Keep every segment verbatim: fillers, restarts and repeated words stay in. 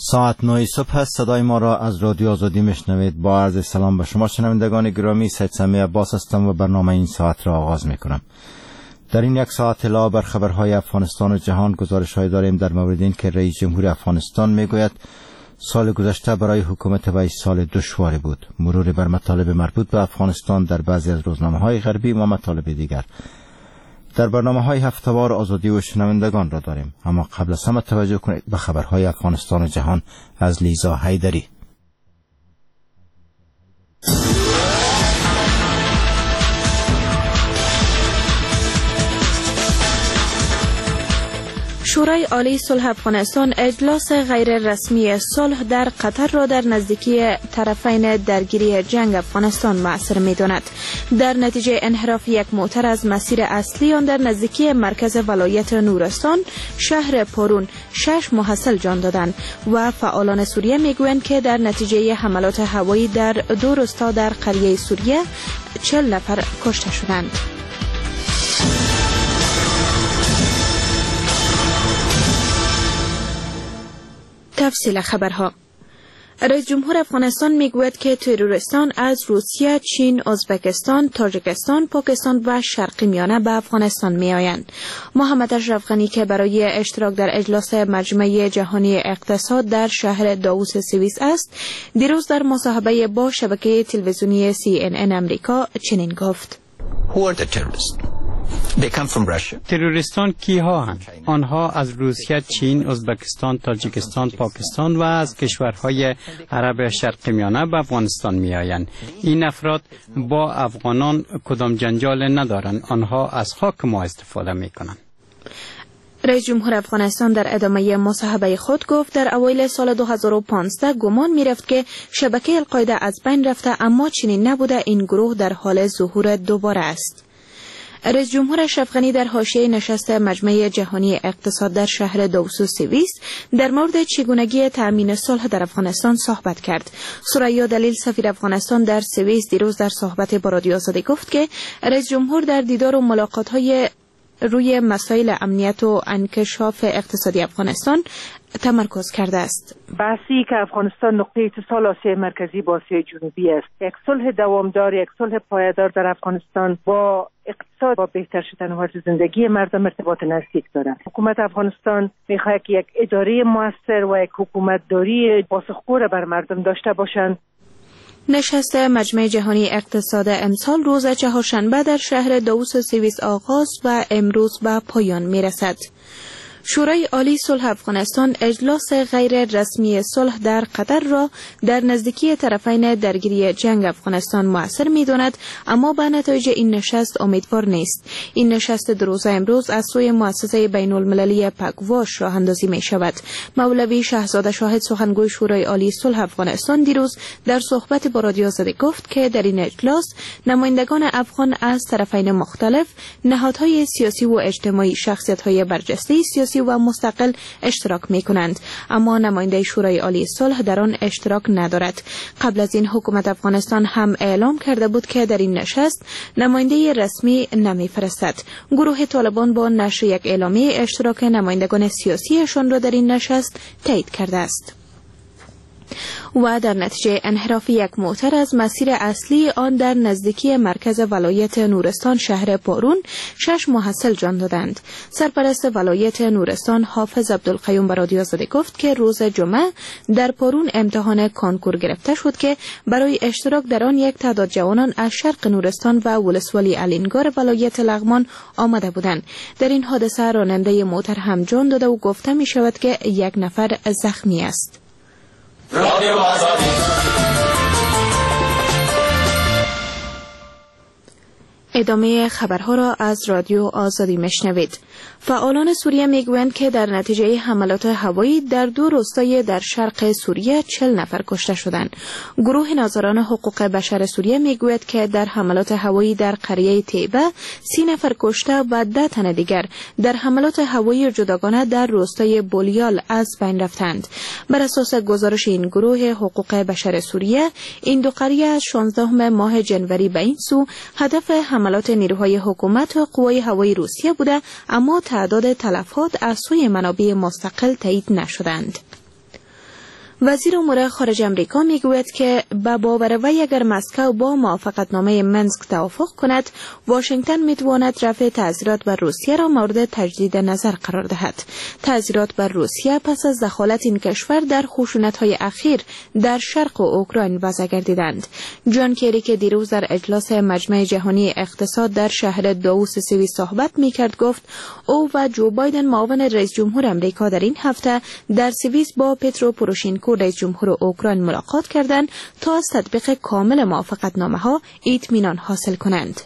ساعت نه صبح است. صدای ما را از رادیو آزادی میشنوید. با عرض سلام به شما شنوندگان گرامی، سید سمیع عباس هستم و برنامه این ساعت را آغاز میکنم. در این یک ساعت اطلاع بر خبرهای افغانستان و جهان گزارش‌های داریم در مورد این که رئیس جمهور افغانستان میگوید سال گذشته برای حکومت وی سال دشواری بود. مرور بر مطالب مربوط به افغانستان در بعضی از روزنامه‌های غربی و مطالب دیگر. در برنامه‌های هفته‌وار آزادی و شنوندگان را داریم، اما قبل از همه توجه کنید به خبرهای افغانستان و جهان از لیزا حیدری. شورای عالی صلح افغانستان اجلاس غیر رسمی صلح در قطر را در نزدیکی طرفین درگیری جنگ افغانستان مؤثر می‌داند. در نتیجه انحراف یک موتر از مسیر اصلی آن در نزدیکی مرکز ولایت نورستان شهر پارون شش محصل جان دادند و فعالان سوریه میگویند که در نتیجه حملات هوایی در دو روستا در قریه سوریه چهل نفر کشته شدند. تفصیل خبرها. رئیس جمهور افغانستان میگوید که تروریستان از روسیه، چین، ازبکستان، تاجیکستان، پاکستان و شرق میانه به افغانستان میآیند. محمد اشرف غنی که برای اشتراک در اجلاس مجمع جهانی اقتصاد در شهر داووس سوئیس است، دیروز در مصاحبه با شبکه تلویزیونی سی ان ان امریکا چنین گفت: Who are the terrorists? They come from Russia. تروریستان کی ها هستند؟ آنها از روسیه، چین، ازبکستان، تاجیکستان، پاکستان و از کشورهای عرب شرق میانه به افغانستان می آیند. این افراد با افغانان کدام جنجال ندارند. آنها از خاک ما استفاده می کنند. رئیس جمهور افغانستان در ادامه مصاحبه خود گفت در اوایل سال دو هزار و پانزده گمان می رفت که شبکه القاعده از بین رفته، اما چنین نبوده. این گروه در حال ظهور دوباره است. رئیس جمهور اشرف غنی در حاشیه نشست مجمع جهانی اقتصاد در شهر داووس سوئیس در مورد چگونگی تأمین صلح در افغانستان صحبت کرد. ثریا دلیل سفیر افغانستان در سوئیس دیروز در صحبت با رادیو آزادی گفت که رئیس جمهور در دیدار و ملاقات‌های روی مسائل امنیت و انکشاف اقتصادی افغانستان تمرکز کرده است. بحثی که افغانستان نقطه اتصال آسیای مرکزی با آسیای جنوبی است. یک صلح دوامدار، یک صلح پایدار در افغانستان با اقتصاد با بهتر شدن حالت زندگی مردم ارتباط نزدیک دارد. حکومت افغانستان می‌خواهد که یک اداره موثر و یک حکومتداری پاسخگو بر مردم داشته باشند. نشست مجمع جهانی اقتصاد امسال روز چهارشنبه در شهر داووس سوئیس آغاز و امروز به پایان می‌رسد. شورای عالی صلح افغانستان اجلاس غیر رسمی صلح در قطر را در نزدیکی طرفین درگیری جنگ افغانستان مؤثر می‌داند، اما به نتایج این نشست امیدوار نیست. این نشست دو روزه امروز از سوی مؤسسه بین المللی پگواش راه اندازی می‌شود. مولوی شهزاده شاهد سخنگوی شورای عالی صلح افغانستان دیروز در صحبت با رادیو آزادی گفت که در این اجلاس نمایندگان افغان از طرفین مختلف، نهادهای سیاسی و اجتماعی، شخصیت‌های برجسته سیاسی و مستقل اشتراک می کنند، اما نماینده شورای عالی صلح در آن اشتراک ندارد. قبل از این حکومت افغانستان هم اعلام کرده بود که در این نشست نماینده رسمی نمی فرستد. گروه طالبان با نشر یک اعلامیه اشتراک نمایندگان سیاسیشان را در این نشست تایید کرده است. و در نتیجه انحراف یک موتر از مسیر اصلی آن در نزدیکی مرکز ولایت نورستان شهر پارون شش محصل جان دادند. سرپرست ولایت نورستان حافظ عبدالقیوم به رادیو آزادی گفت که روز جمعه در پارون امتحان کانکور گرفته شد که برای اشتراک در آن یک تعداد جوانان از شرق نورستان و ولسوالی الینگار ولایت لغمان آمده بودند. در این حادثه راننده موتر هم جان داده و گفته می شود که یک نفر زخمی است. رادیو آزادی. ادامه خبرها را از رادیو آزادی میشنوید. فعالان سوریه میگویند که در نتیجه حملات هوایی در دو روستای در شرق سوریه چهل نفر کشته شدند. گروه ناظران حقوق بشر سوریه میگوید که در حملات هوایی در قریه تیبه سی نفر کشته و ده تن دیگر در حملات هوایی جداگانه در روستای بولیال از بین رفتند. بر اساس گزارش این گروه حقوق بشر سوریه، این دو قریه از شانزدهم ماه جنوری به این سو هدف حملات نیروهای حکومت و قوای هوایی روسیه بوده، اما تعداد تلفات از سوی منابع مستقل تایید نشدند. وزیر امور خارجه امریکا میگوید که به باور وی اگر مسکو با موافقتنامه منسک توافق کند، واشنگتن میتواند رفع تعزیرات بر روسیه را مورد تجدید نظر قرار دهد. تعزیرات بر روسیه پس از دخالت این کشور در خشونت‌های اخیر در شرق اوکراین وضع گردیدند. جان کری که دیروز در اجلاس مجمع جهانی اقتصاد در شهر داووس سوئیس صحبت میکرد گفت او و جو بایدن معاون رئیس جمهور امریکا در این هفته در سوئیس با پترو پوروشینکو رئیس جمهور اوکراین ملاقات کردند تا از تطبیق کامل موافقتنامه‌ها اطمینان حاصل کنند.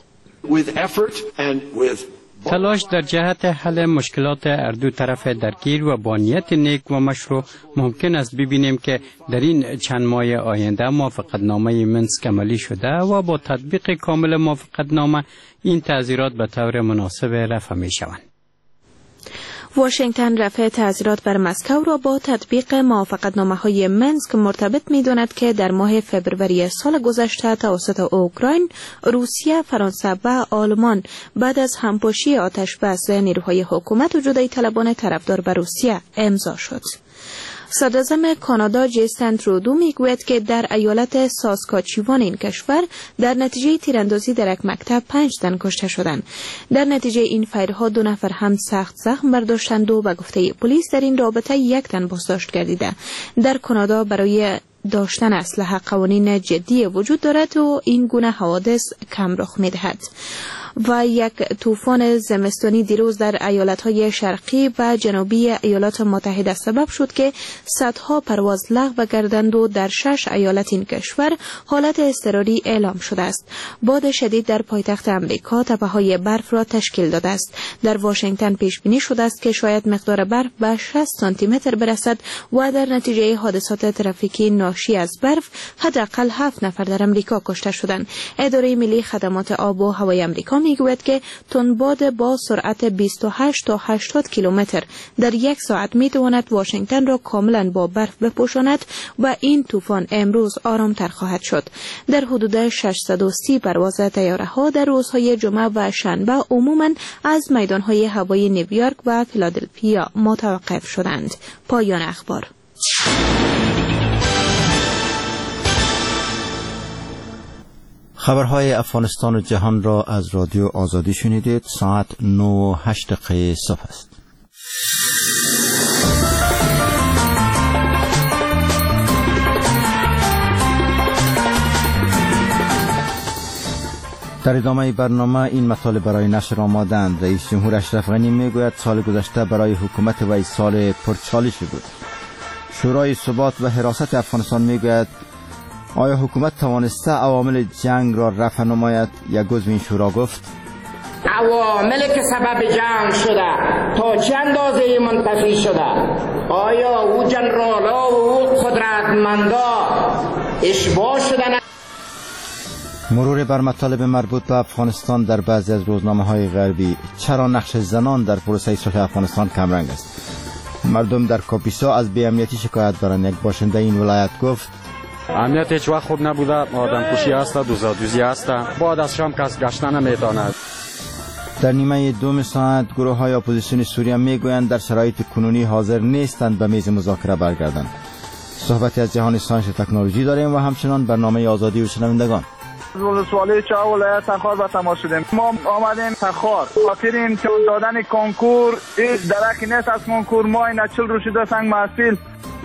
تلاش در جهت حل مشکلات هر دو طرف درگیر و با نیت نیک و مشروع ممکن است ببینیم که در این چند ماه آینده موافقتنامه منسک عملی شده و با تطبیق کامل موافقتنامه این تعزیرات به طور مناسب رفع می شوند. واشنگتن رفع تعزیرات بر مسکو را با تطبیق موافقتنامه‌های منسک مرتبط می‌داند که در ماه فوریه سال گذشته توسط اوکراین، روسیه، فرانسه و آلمان بعد از همپاشی آتش‌بس نیروهای حکومت و جدایی طلبان طرفدار به روسیه امضا شد. صدراعظم کانادا جستن ترودو میگوید که در ایالت ساسکاچوان این کشور در نتیجه تیراندازی در یک مکتب پنج تن کشته شدند. در نتیجه این فایرها دو نفر هم سخت زخم برداشتند و به گفته پلیس در این رابطه یک تن بازداشت گردیده. در کانادا برای داشتن اسلحه قوانین جدی وجود دارد و این گونه حوادث کم رخ می‌دهد. و یک طوفان زمستانی دیروز در ایالت‌های شرقی و جنوبی ایالات متحده سبب شد که صدها پرواز لغو گردند و در شش ایالت این کشور حالت اضطراری اعلام شده است. باد شدید در پایتخت امریکا تپه‌های برف را تشکیل داده است. در واشنگتن پیش بینی شده است که شاید مقدار برف به شصت سانتی متر برسد و در نتیجه حادثات ترافیکی ناشی از برف حداقل هفت نفر در امریکا کشته شدند. اداره ملی خدمات آب و هوای امریکا میگوید که تندباد با سرعت بیست و هشت تا هشتاد کیلومتر در یک ساعت میتواند واشنگتن را کاملا با برف بپوشاند و این طوفان امروز آرامتر خواهد شد. در حدود ششصد و سی پرواز طیاره‌ها در روزهای جمعه و شنبه عموما از میدان‌های هوایی نیویورک و فیلادلفیا متوقف شدند. پایان اخبار. خبرهای افغانستان و جهان را از رادیو آزادی شنیدید. ساعت نه و هشت دقیقه صبح است. در ادامه برنامه این مطالب برای نشر آمادند. رئیس جمهور اشرف غنی میگوید سال گذشته برای حکومت وی سال پرچالشی بود. شورای ثبات و حراست افغانستان میگوید آیا حکومت توانسته عوامل جنگ را رفع نماید؟ یک عضو این شورا گفت عواملی که سبب جنگ شده تا چه اندازه منتفی شده، آیا او جنرالا و او قدرتمندا اشباع شدن؟ مرور بر مطالب مربوط به افغانستان در بعضی از روزنامه‌های غربی. چرا نقش زنان در پروسه صلح افغانستان کمرنگ است؟ مردم در کاپیسا از بی‌امنیتی شکایت دارند. یک باشنده این ولایت گفت امنیت هیچ وقت خوب نبوده، آدم کشی است، دوزادوزی است، بعد از شام کس گشتن نمیتواند. در نیمه دوم ساعت گروه های اپوزیسیون سوریه میگویند در شرایط کنونی حاضر نیستند به میز مذاکره برگردند. صحبتی از جهان ساینس و تکنولوژی داریم و همچنان برنامه آزادی و شنوندگان. ولسوالی چا ولایت تخار به تماس شدیم. ما آمدیم تخار خاطر امتحان دادن کنکور، هیچ درکی نیست از کنکور. ما این چل رو شده سنگ محصول.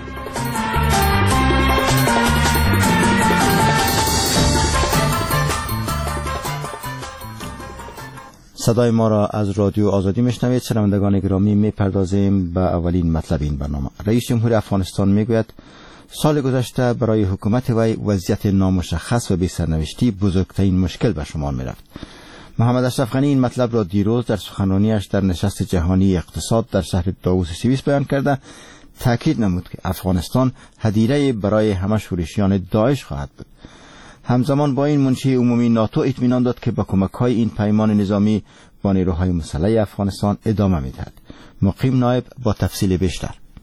صدای ما را از رادیو آزادی میشنوید. شنوندگان گرامی، میپردازیم به اولین مطلب این برنامه. رئیس جمهور افغانستان میگوید سال گذشته برای حکومت وی وضعیت نامشخص و بی سرنوشتی بزرگترین مشکل به شمار میرفت. محمد اشرف غنی این مطلب را دیروز در سخنرانیش در نشست جهانی اقتصاد در شهر داووس سوئیس بیان کرده تاکید نمود که افغانستان هدیره برای همه شورشیان داعش خواهد بود. همزمان با این منشی عمومی ناتو اطمینان داد که با کمک‌های این پیمان نظامی با نیروهای مسلح افغانستان ادامه می‌دهد. مقیم نایب با تفصیل بیشتر.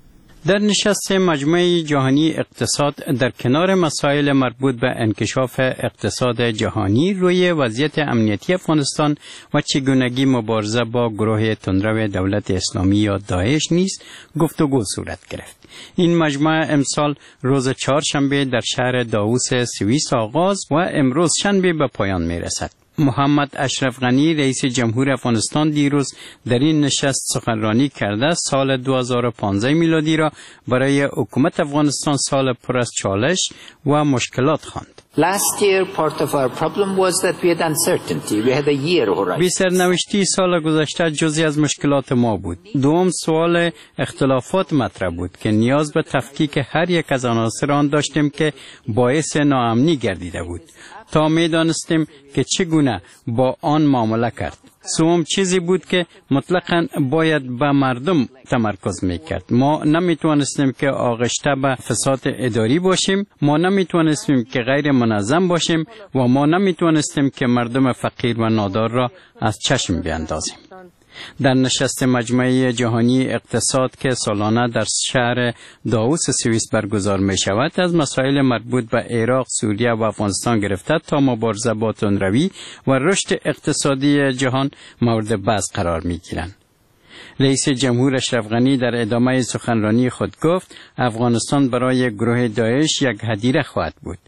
در نشست مجمع جهانی اقتصاد در کنار مسائل مربوط به انکشاف اقتصاد جهانی روی وضعیت امنیتی افغانستان و چگونگی مبارزه با گروه تندرو دولت اسلامی یا داعش نیز گفتگو صورت گرفت. این مجمع امسال روز چهارشنبه در شهر داووس سوئیس آغاز و امروز شنبه به پایان می رسد. محمد اشرف غنی رئیس جمهور افغانستان دیروز در این نشست سخنرانی کرده سال دو هزار و پانزده میلادی را برای حکومت افغانستان سال پر از چالش و مشکلات خواند. Last year, part of our problem was that we had uncertainty. We had a year horizon. بی سرنوشتی سال گذشته جزئی از مشکلات ما بود. دوم سوال اختلافات مطرح بود که نیاز به تفکیک هر یک از عناصر آن داشتیم که باعث ناامنی گردیده بود تا می دانستیم که چگونه با آن معامله کرد. سوم چیزی بود که مطلقاً باید به مردم تمرکز میکرد. ما نمیتوانستیم که آغشته به فساد اداری باشیم، ما نمیتوانستیم که غیر منظم باشیم و ما نمیتوانستیم که مردم فقیر و نادار را از چشم بیاندازیم. در نشست مجمع جهانی اقتصاد که سالانه در شهر داووس سوئیس برگزار می شود، از مسائل مربوط به عراق، سوریه و افغانستان گرفته تا مبارزه با تندروی و رشد اقتصادی جهان مورد بحث قرار می گیرند. رئیس جمهور اشرف غنی در ادامه سخنرانی خود گفت افغانستان برای گروه داعش یک هدیره خواهد بود.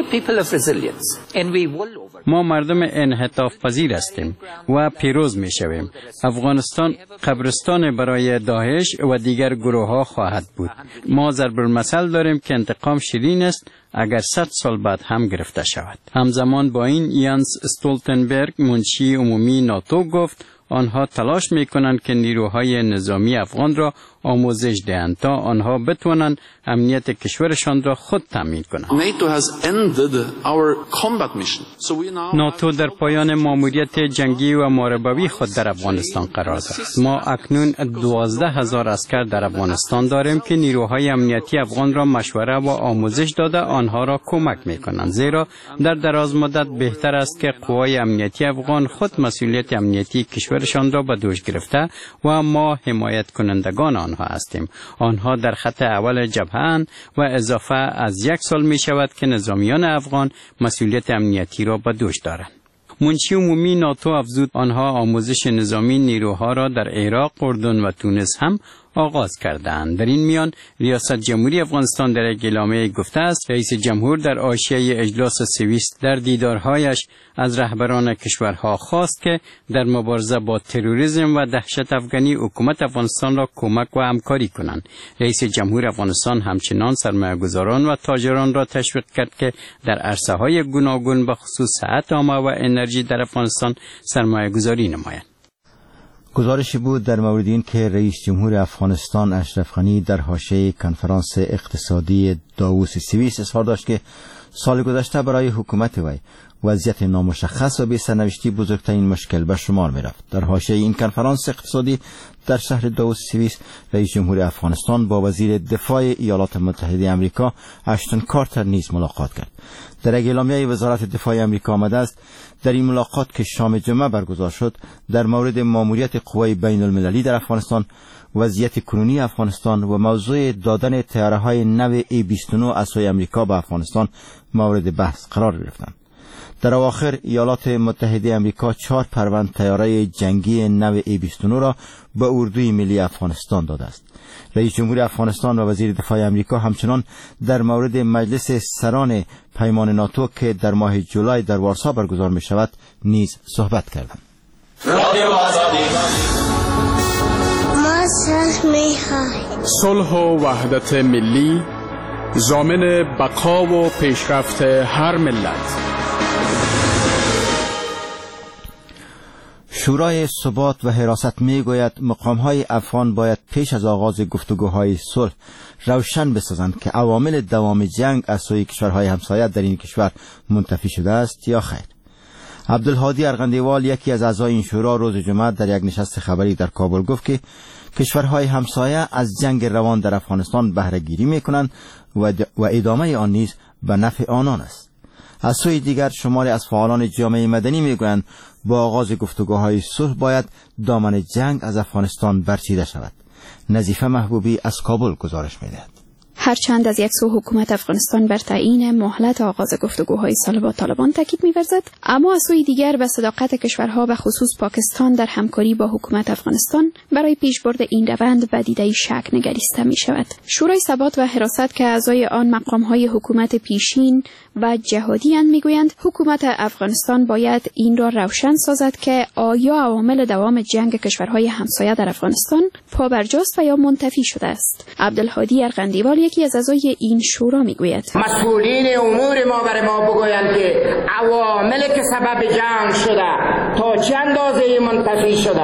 ما مردم انعطاف پذیر هستیم و پیروز می شویم. افغانستان قبرستان برای داعش و دیگر گروه ها خواهد بود. ما ضرب المثل داریم که انتقام شیرین است اگر صد سال بعد هم گرفته شود. همزمان با این یانس استولتنبرگ منشی عمومی ناتو گفت آنها تلاش میکنند که نیروهای نظامی افغان را آموزش دهند تا آنها بتوانند امنیت کشورشان را خود تامین کنند. ناتو در پایان ماموریت جنگی و محاربوی خود در افغانستان قرار دارد. ما اکنون دوازده هزار عسکر در افغانستان داریم که نیروهای امنیتی افغان را مشوره و آموزش داده آنها را کمک میکنند، زیرا در دراز مدت بهتر است که قوای امنیتی افغان خود مسئولیت امنیتی کشورشان را به دوش گرفته و ما حمایت کنندگان آنها هستیم. آنها در خط اول جبهه‌اند و اضافه از یک سال می شود که نظامیان افغان مسئولیت امنیتی را به دوش دارند. منشی عمومی ناتو افزود آنها آموزش نظامی نیروها را در عراق، اردن و تونس هم آغاز کردند. در این میان ریاست جمهوری افغانستان در یک اعلامیه گفته است رئیس جمهور در حاشیه اجلاس سوئیس در دیدارهایش از رهبران کشورها خواست که در مبارزه با تروریسم و دهشت افغانی حکومت افغانستان را کمک و همکاری کنند. رئیس جمهور افغانستان همچنان سرمایه‌گذاران و تاجران را تشویق کرد که در عرصه‌های گوناگون به خصوص صحت عامه و انرژی در افغانستان سرمایه‌گذاری نمایند. گزارشی بود در مورد این که رئیس جمهور افغانستان اشرف غنی در حاشیه کنفرانس اقتصادی داووس سوئیس اظهار داشت که سال گذشته برای حکومت وی وضعیت نامشخص و بی سرنوشتی بزرگترین مشکل به شمار می رفت. در حاشیه این کنفرانس اقتصادی در شهر داووس سوئیس رئیس جمهور افغانستان با وزیر دفاع ایالات متحده آمریکا اشتون کارتر نیز ملاقات کرد. در یک اعلامیه وزارت دفاع آمریکا آمده است در این ملاقات که شام جمعه برگزار شد در مورد ماموریت قوای بین المللی در افغانستان، وضعیت کنونی افغانستان و موضوع دادن طیاره‌های نو ای بیست و نه از سوی آمریکا به افغانستان مورد بحث قرار گرفتند. در اواخر ایالات متحده آمریکا چهار پرونده طیاره جنگی نو ای بیست و نه را به اردوی ملی افغانستان داده است. رئیس جمهور افغانستان و وزیر دفاع آمریکا همچنان در مورد مجلس سران پیمان ناتو که در ماه جولای در وارسا برگزار می شود نیز صحبت کردند. صلح و وحدت ملی ضامن بقا و پیشرفت هر ملت. شورای ثبات و حراست می گوید مقام‌های افغان باید پیش از آغاز گفتگوهای صلح روشن بسازند که عوامل دوام جنگ از سوی کشورهای همسایه در این کشور منتفی شده است یا خیر. عبدالهادی ارغندیوال یکی از اعضای این شورا روز جمعه در یک نشست خبری در کابل گفت که کشورهای همسایه از جنگ روان در افغانستان بهره گیری می کنند و ادامه آن نیز به نفع آنان است. از سوی دیگر شماری از فعالان جامعه مدنی میگویند با آغاز گفتگوهای صلح باید دامن جنگ از افغانستان برچیده شود. نظیفه محبوبی از کابل گزارش می‌دهد. هرچند از یک سو حکومت افغانستان بر تعیین مهلت آغاز گفتگوهای صلح با طالبان تاکید می‌ورزد، اما از سوی دیگر به صداقت کشورها و خصوص پاکستان در همکاری با حکومت افغانستان برای پیشبرد این روند به دیده شک نگریسته می‌شود. شورای ثبات و حراست که اعضای آن مقام‌های حکومت پیشین و جهادی اند می‌گویند حکومت افغانستان باید این را روشن سازد که آیا عوامل دوام جنگ کشورهای همسایه در افغانستان پابرجاست و یا منتفی شده است. عبدالهادی ارغندیوال یکی از اعضای این شورا میگوید مسئولین امور ما برای ما بگویند که عوامل که سبب جنگ شده تا چه اندازه منتفی شده.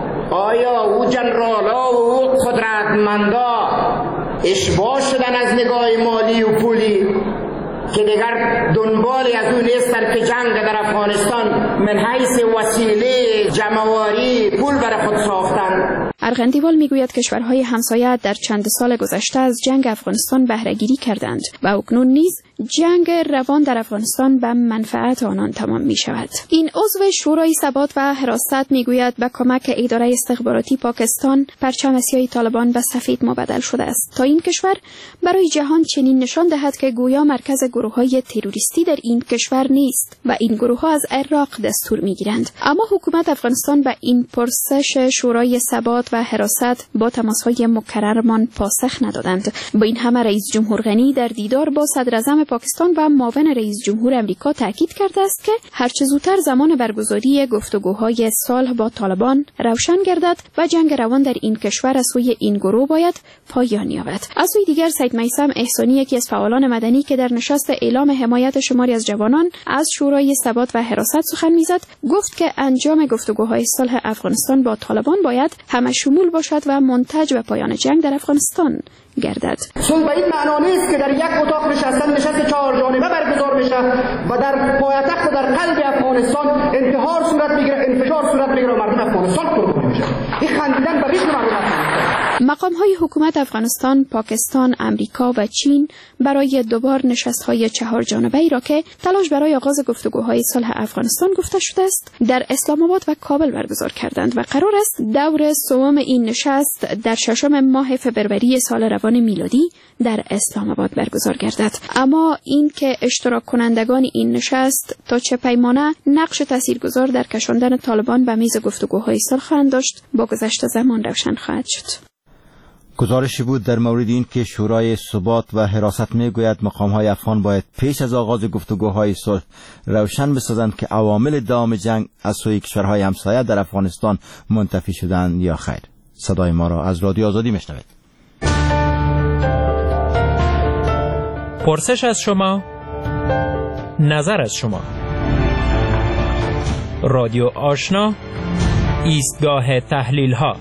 آیا او جنرالا و او قدرتمندا اشباع شدن از نگاه مالی و پولی که دیگر دنبالی از اون نیستن که جنگ در افغانستان من حیث وسیله جمعواری پول برای خود ساختن؟ ارغندیوال میگوید کشورهای همسایه در چند سال گذشته از جنگ افغانستان بهره گیری کردند و اکنون نیز جنگ روان در افغانستان به منفعت آنان تمام می شود. این عضو شورای ثبات و حراست میگوید به کمک اداره استخباراتی پاکستان پرچم سیاه طالبان به سفید مبدل شده است تا این کشور برای جهان چنین نشان دهد که گویا مرکز گروه‌های تروریستی در این کشور نیست و این گروه‌ها از عراق دستور می‌گیرند. اما حکومت افغانستان به این پرسش شورای ثبات و حراست با تماس‌های مکررمان پاسخ ندادند. با این همه رئیس جمهور غنی در دیدار با صدر اعظم پاکستان و معاون رئیس جمهور امریکا تاکید کرده است که هرچه زودتر زمان برگزاری گفتگوهای صلح با طالبان روشن گردد و جنگ روان در این کشور از سوی این گروه باید پایان یابد. از سوی دیگر سید میثم احسانی یکی از فعالان مدنی که در نشست اعلام حمایت شماری از جوانان از شورای ثبات و حراست سخن میزد گفت که انجام گفتگوهای صلح افغانستان با طالبان باید همه شمول باشد و منتج به پایان جنگ در افغانستان گردد. صلح به این معنا نیست که در یک اتاق نشستن نشست چهار جانبه برگزار بشه و در پایتخت و در قلب افغانستان انتحار صورت بگیره، انفجار صورت بگیره و مردم افغانستان قربانی بشه. این خندیدن به ریش مردم افغانستان. مقام‌های حکومت افغانستان، پاکستان، امریکا و چین برای دوبار نشست‌های چهار جانبه‌ای را که تلاش برای آغاز گفتگوهای صلح افغانستان گفته شده است، در اسلام آباد و کابل برگزار کردند و قرار است دور سوم این نشست در ششم ماه فوریه سال روان میلادی در اسلام آباد برگزار گردد. اما این که اشتراک کنندگان این نشست تا چه پیمانه نقش تاثیرگذار در کشاندن طالبان به میز گفتگوهای صلح خواهند داشت، با گذشت زمان روشن خواهد شد. گزارشی بود در مورد این که شورای ثبات و حراست میگوید مقام‌های افغان باید پیش از آغاز گفتگوهای صلح روشن بسازند که عوامل دوام جنگ از سوی کشورهای همسایه در افغانستان منتفی شدند یا خیر. صدای ما را از رادیو آزادی میشنوید. پرسش از شما، نظر از شما. رادیو آشنا، ایستگاه تحلیل ها.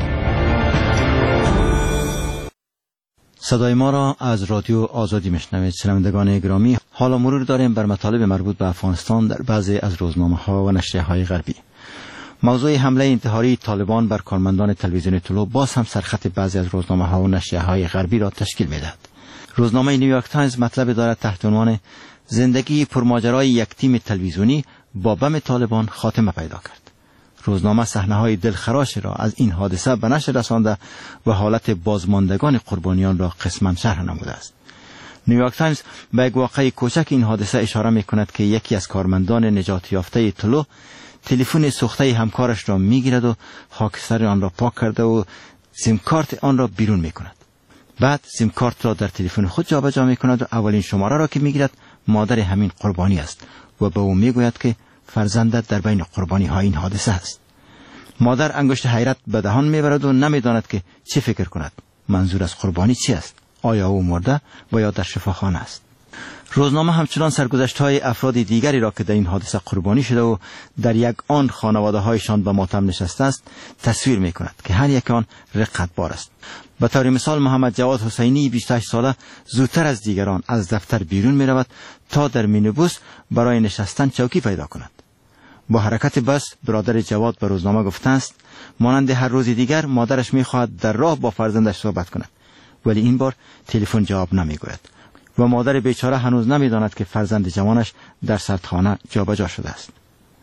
صدای ما را از رادیو آزادی میشنوید. شنوندگان گرامی، حالا مرور داریم بر مطالب مربوط به افغانستان در بعضی از روزنامه‌ها و نشریه‌های غربی. موضوع حمله انتحاری طالبان بر کارمندان تلویزیون طلوع باز هم سرخط بعضی از روزنامه‌ها و نشریه‌های غربی را تشکیل می‌دهد. روزنامه نیویورک تایمز مطلب دارد تحت عنوان زندگی پرماجرای یک تیم تلویزیونی با بم طالبان خاتمه پیدا کرد. روزنامه صحنه‌های دلخراش را از این حادثه به نشر رسانده و حالت بازماندگان قربانیان را قسماً شرح نموده است. نیویورک تایمز به یک واقعه کوچک این حادثه اشاره می‌کند که یکی از کارمندان نجات یافته طلوع تلفن سوخته همکارش را می‌گیرد و خاکستر آن را پاک کرده و سیم کارت آن را بیرون می‌کند. بعد سیم کارت را در تلفن خود جابجا می‌کند و اولین شماره را که می‌گیرد مادر همین قربانی است و به او می‌گوید که فرزندت در بین قربانی ها این حادثه است. مادر انگشت حیرت به دهان میبرد و نمیداند که چه فکر کند. منظور از قربانی چی است؟ آیا او مرده و یا در شفاخانه است؟ روزنامه همچنان سرگذشت‌های افراد دیگری را که در این حادثه قربانی شده و در یک آن خانواده‌هایشان به ماتم نشسته است تصویر می‌کند که هر یک آن رقتبار است. به طور مثال محمد جواد حسینی بیست و هشت ساله زودتر از دیگران از دفتر بیرون می‌رود تا در مینیبوس برای نشستن چوکی پیدا کند. با حرکت بس برادر جواد به روزنامه گفته است مانند هر روز دیگر مادرش می‌خواهد در راه با فرزندش صحبت کند، ولی این بار تلفن جواب نمی‌گوید و مادر بیچاره هنوز نمی‌داند که فرزند جوانش در سردخانه جابجا شده است.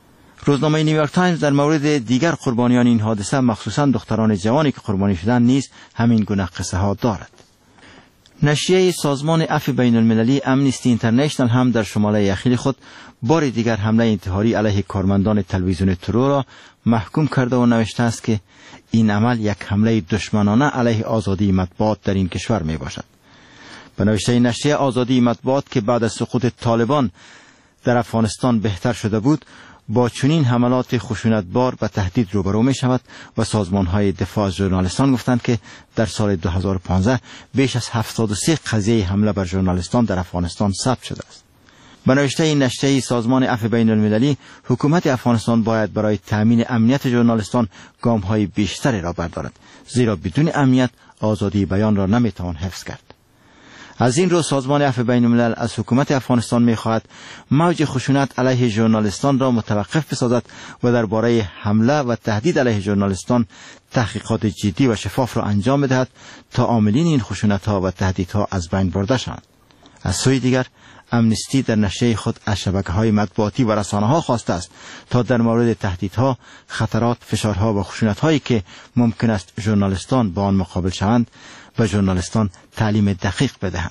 روزنامه نیویورک تایمز در مورد دیگر قربانیان این حادثه، مخصوصا دختران جوانی که قربانی شدند، نیز همین گونه قصه ها دارد. نشریه سازمان عفو بین المللی امنیستی اینترنشنال هم در شمال اخیر خود بار دیگر حمله انتحاری علیه کارمندان تلویزیون ترو را محکوم کرده و نوشته است که این عمل یک حمله دشمنانه علیه آزادی مطبوعات در این کشور می باشد. به نوشته نشریه، آزادی مطبوعات که بعد از سقوط طالبان در افغانستان بهتر شده بود، با چنین حملات خشونتبار و تهدید روبرو می شود و سازمان های دفاع از ژورنالیستان گفتند که در سال دو هزار و پانزده بیش از هفتاد و سه قضیه حمله بر ژورنالیستان در افغانستان ثبت شده است. به نوشته این نشریه، سازمان عفو بین المللی، حکومت افغانستان باید برای تامین امنیت ژورنالیستان گام های بیشتری را بردارد، زیرا بدون امنیت آزادی بیان را نمی توان حفظ کرد. از این رو سازمان عفو بین الملل از حکومت افغانستان می خواهد موج خشونت علیه ژورنالیستان را متوقف بسازد و درباره حمله و تهدید علیه ژورنالیستان تحقیقات جدی و شفاف را انجام بدهد تا عاملین این خشونت ها و تهدیدها از بین برده شوند. از سوی دیگر، امنیستی در نشریه خود از شبکه‌های مطبوعاتی و رسانه‌ها خواسته است تا در مورد تهدیدها، خطرات، فشارها و خشونت‌هایی که ممکن است ژورنالیستان با آن مقابل شوند و ژورنالیستان تعلیم دقیق بدهند.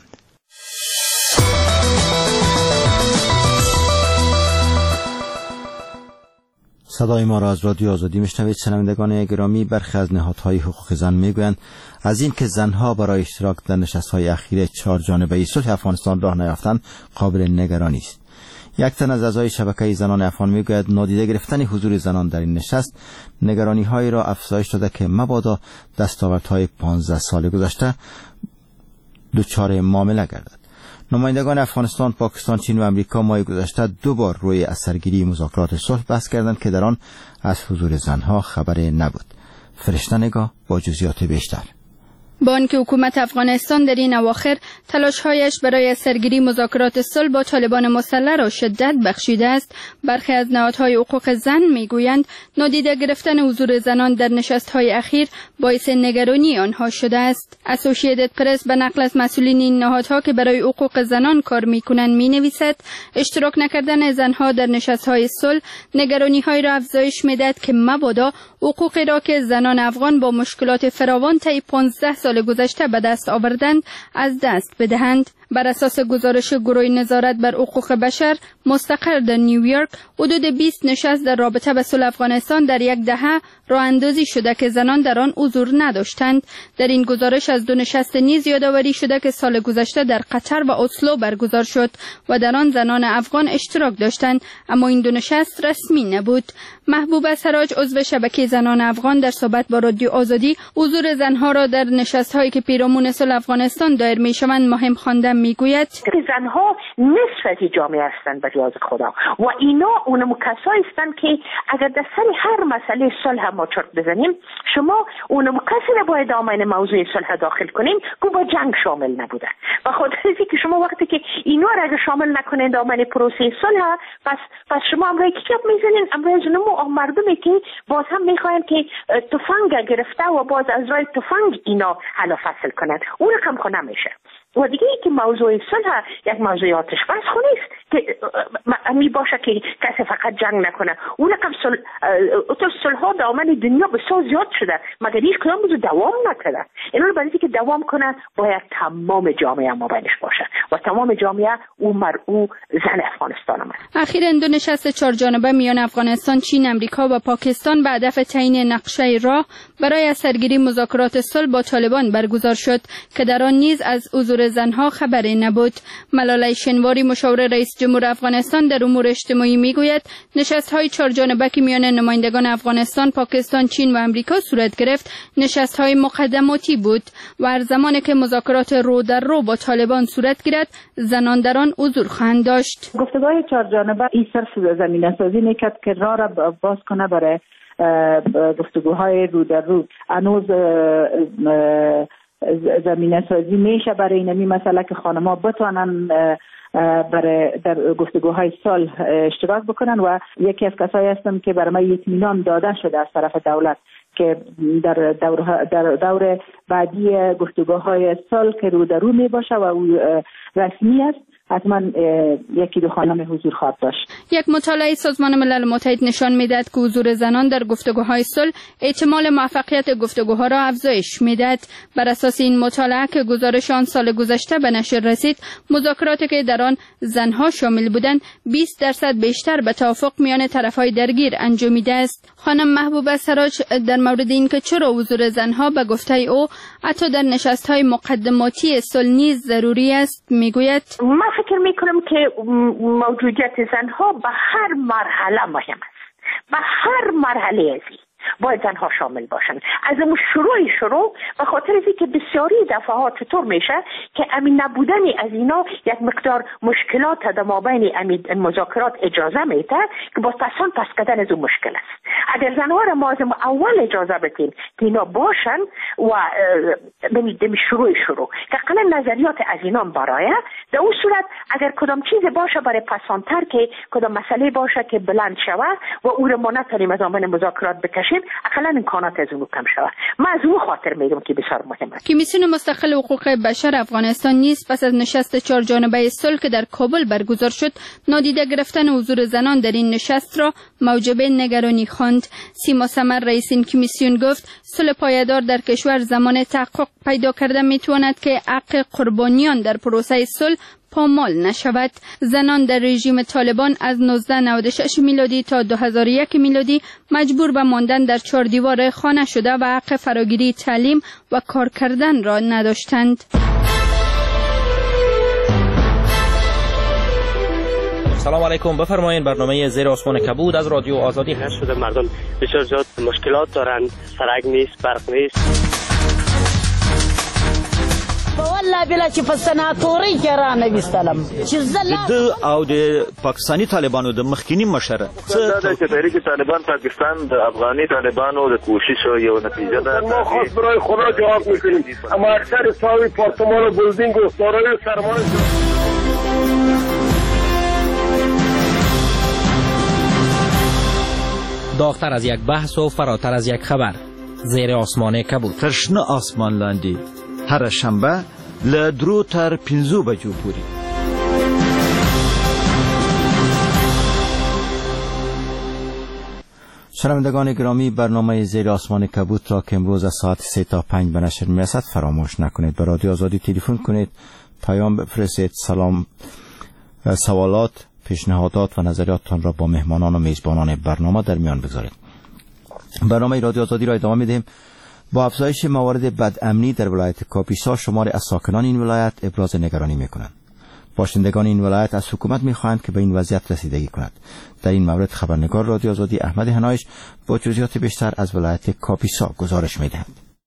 صدای ما را از رادیو آزادی میشنوید. شنوندگان گرامی، برخی از نهادهای حقوق زن میگویند از این که زنها برای اشتراک در نشست‌های اخیر چهار جانبه صلح افغانستان راه نیافتند قابل نگرانی است. یک تن از اعضای شبکه زنان افغان میگوید نادیده گرفتن حضور زنان در این نشست نگرانی‌هایی را افزایش داده که مبادا دستاوردهای پانزده سال گذشته دچار معامله گردد. نمایندگان افغانستان، پاکستان، چین و امریکا ماه گذشته دو بار روی اثرگیری مذاکرات صلح بحث کردند که در آن از حضور زنها خبری نبود. فرشته نگاه با جزئیات بیشتر. با آنکه حکومت افغانستان در این اواخر تلاش‌هایش برای سرگیری مذاکرات صلح با طالبان مسلح را شدت بخشیده است، برخی از نهادهای حقوق زن میگویند نادیده گرفتن حضور زنان در نشست‌های اخیر باعث نگرانی آنها شده است. اسوسییتد پرس به نقل از مسئولین این نهادها که برای حقوق زنان کار می‌کنند می‌نویسد اشتراک نکردن زنها در نشست‌های صلح نگرانی‌های را افزایش می‌دهد که مبادا حقوقی را که زنان افغان با مشکلات فراوان طی پانزده سال گذشته به دست آوردند از دست بدهند. بر اساس گزارش گروه نظارت بر حقوق بشر مستقر در نیویورک، حدود بیست نشست در رابطه به صلح افغانستان در یک دهه راه اندازی شده که زنان در آن حضور نداشتند. در این گزارش از دو نشست نیز یادآوری شده که سال گذشته در قطر و اسلو برگزار شد و در آن زنان افغان اشتراک داشتند، اما این دو نشست رسمی نبود. محبوبه سراج، عضو شبکه زنان افغان، در صحبت با رادیو آزادی حضور زنها را در نشست‌هایی که پیرامون صلح افغانستان دایر می‌شوند مهم خواندم. میگوید زنها نصف از جامعه هستند به جهاز خدا و اینا اونم کسایی هستند که اگر در سر هر مسئله صلح ما چرت بزنیم، شما اونم کسی نباید دامن موضوع صلح داخل کنیم که با جنگ شامل نبوده. و خاطر اینکه که شما وقتی که اینا را اگر شامل نکنین دامن پروسه صلح، پس پس شما امروز کی چپ میزنین؟ امروز نمو مردمی که باز هم میخواین که تفنگ گرفته و باز از راه تفنگ اینا حل فصل کنند، اون رقم خو نمیشه. و دیگه ای که موضوع صلح یک موضوع آتش بس خو نیست که می باشه که کسی فقط جنگ نکنه. اون رقم صلح اتو صلح ها دامن دنیا بسیار زیاد شده مگر هیچ کدام دوام نکرده. اینا رو برای که دوام کنه باید تمام جامعه ما بینش باشه و تمام جامعه او مرء زن افغانستان هم. اخیراً دو نشست چهار جانبه میان افغانستان، چین، امریکا و پاکستان به هدف تعیین نقشه راه برای سرگیری مذاکرات صلح با طالبان برگزار شد که در آن نیز از حضور زنها خبری نبود. ملالای شنواری، مشاور رئیس جمهور افغانستان در امور اجتماعی میگوید نشست‌های چهار جانبه که میان نمایندگان افغانستان، پاکستان، چین و امریکا صورت گرفت نشست‌های مقدماتی بود و هر زمانی که مذاکرات رو در رو با طالبان صورت گیرد زنان در آن حضور خواهند داشت. گفتگوهای چهار جانبه این صرف زمینه‌سازی میکرد که راه را باز کنه برای گفتگوهای رو در رو. هنوز زمینه سازی میشه برای این مسئله که خانم‌ها بتوانن برای در گفتگوهای صلح اشتراک بکنن و یکی از کسایی هستم که برای من اطمینان داده شده از طرف دولت که در دور در دور بعدی گفتگوهای صلح که رو در رو می باشه و رسمی است حتما یکی دو خانم حضور خواهد داشت. یک مطالعه سازمان ملل متحد نشان میدهد که حضور زنان در گفتگوهای صلح احتمال موفقیت گفتگوها را افزایش میدهد. بر اساس این مطالعه که گزارش آن سال گذشته به نشر رسید، مذاکراتی که در آن زنها شامل بودند بیست درصد بیشتر به توافق میان طرفهای درگیر انجامیده است. خانم محبوبه سراج در مورد اینکه چرا حضور زنها به گفته او حتی در نشست‌های مقدماتی صلح نیز ضروری است میگوید: من فکر میکنم که موجودیت زنها به هر مرحله مهم است. به هر مرحله ازی باید زنها شامل باشن. از اون شروع شروع به خاطر از که بسیاری دفعات چطور میشه که امین نبودن از اینا یک مقدار مشکلات در مابین امید مذاکرات اجازه میده که با پسان پس کردن از اون مشکل است. اگر زنها را ما از اول اجازه بدیم که اینا باشن و به شروع شروع که قلن نظریات از اینا برایه، در اون صورت اگر کدام چیز باشه برای پسانتر که کدام مسئله باشه که بلند شوه و او را ما نتونیم از آمن مذاکرات بکشیم، اقلا امکانات از اون کم شود. من از اون خاطر میگم که بسیار مهمه. کمیسیون مستقل حقوق بشر افغانستان نیز پس از نشست چهار جانبه صلح که در کابل برگزار شد، نادیده گرفتن حضور زنان در این نشست را موجب نگرانی خواند. سیما سمر رئیس این کمیسیون گفت صلح پایدار در کشور زمان تحقق پیدا کرده میتواند که حق قربانیان در پروسه صلح پامال نشود. زنان در رژیم طالبان از نوزده نود و شش میلادی تا دو هزار و یک میلادی مجبور به ماندن در چهار دیوار خانه شده و حق فراگیری تعلیم و کار کردن را نداشتند. سلام علیکم، بفرمایید. برنامه زیر آسمان کبود از رادیو آزادی هست. شده مردم بسیار زیاد مشکلات دارند، سرک نیست، برق نیست. والله بلا چې په سناتوري کې را نه وستلم چې زله د او د پاکستاني طالبانو د مخکینی مشره څه د تحریک طالبان پاکستان د افغاني طالبانو د کوشش یو نتیجه ده. ما خاص برای خدا جواب میکنیم، اما اکثر ساوی پارتمان و بلدینگ و سارای سرمایه داغتر از یک بحث و فراتر از یک خبر. زیر آسمان کبود. ترشنه آسمان لاندی هر شنبه له درو تر پنځو بجو پورې. شنوندگان گرامی، برنامه زیر آسمان کبود را که امروز از ساعت سه تا پنج به نشر میرسد فراموش نکنید. به رادیو آزادی تلفن کنید، پیام بفرستید، سلام، سوالات، پیشنهادات و نظریاتتان را با مهمانان و میزبانان برنامه در میان بگذارید. برنامه رادیو آزادی را ادامه میدیم. با افزایش موارد بدامنی در ولایت کاپیسا، شماری از ساکنان این ولایت ابراز نگرانی میکنند. باشندگان این ولایت از حکومت میخواهند که به این وضعیت رسیدگی کند. در این مورد خبرنگار رادیو آزادی احمد هنایش با جزئیات بیشتر از ولایت کاپیسا گزارش میدهد.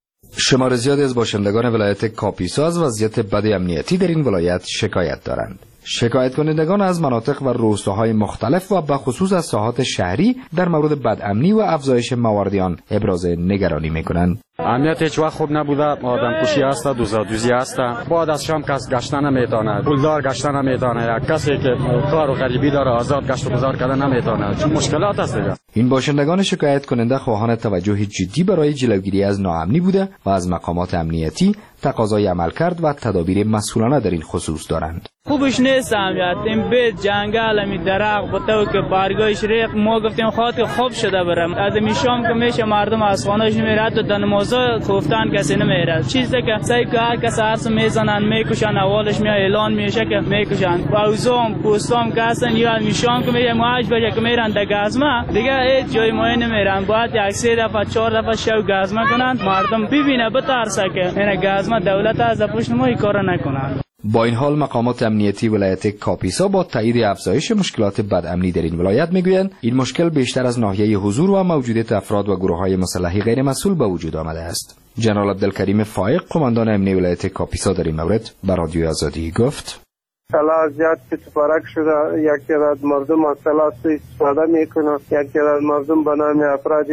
شمار زیادی از باشندگان ولایت کاپیسا از وضعیت بد امنیتی در این ولایت شکایت دارند. شکایت کنندگان از مناطق و روستاهای مختلف و به خصوص از ساحات شهری در مورد بدامنی و افزایش موارد آن ابراز نگرانی میکنند. امنیت هیچ وقت خوب نبوده، آدم کشی است، دوزادوزی است. بعد از شام کس گشتن نمیتونه، پولدار گشتن نمیتونه، یک کسی که کار و غریبی داره آزاد گشت و گذار کردن نمیتونه. چون مشکلات است دیگه. این باشندگان شکایت کننده خواهان توجه جدی برای جلوگیری از ناامنی بوده و از مقامات امنیتی تقاضای عملکرد و تدابیر مسئولانه در این خصوص دارند. خوبش نیست امنیت، این بیت جنگل می درخت بتو که بارگاهش ریق ما گفتیم خاطر خوب شده برم از میشام که میشه مردم از خانه‌اش نمیره تو دنمازا کوفتن کسی نمیره. چیزی که سعی که هر کس هرس میزنن میکشن، اولش میاد اعلان میشه که میکشن. باوزام پوستام کسن یا میشام که میگه ماج بجا که میرن در گازما دیگه هیچ جای ما نمیرن. باید یک سه دفعه چهار دفعه شو گازما کنن مردم ببینه بترسه که این گازما دولت از پشت ما این کارو نکنن. با این حال مقامات امنیتی ولایت کاپیسا با تایید افزایش مشکلات بدامنی در این ولایت میگویند این مشکل بیشتر از ناحیه حضور و موجودیت افراد و گروه‌های مسلحی غیر مسئول به وجود آمده است. جنرال عبدالکریم فائق قماندان امنیتی ولایت کاپیسا در این مورد به رادیو آزادی گفت: سلاح زیاد که تفرق شده، یک تعداد مردم از سلاح استفاده میکنه، یک تعداد مردم به نام افراد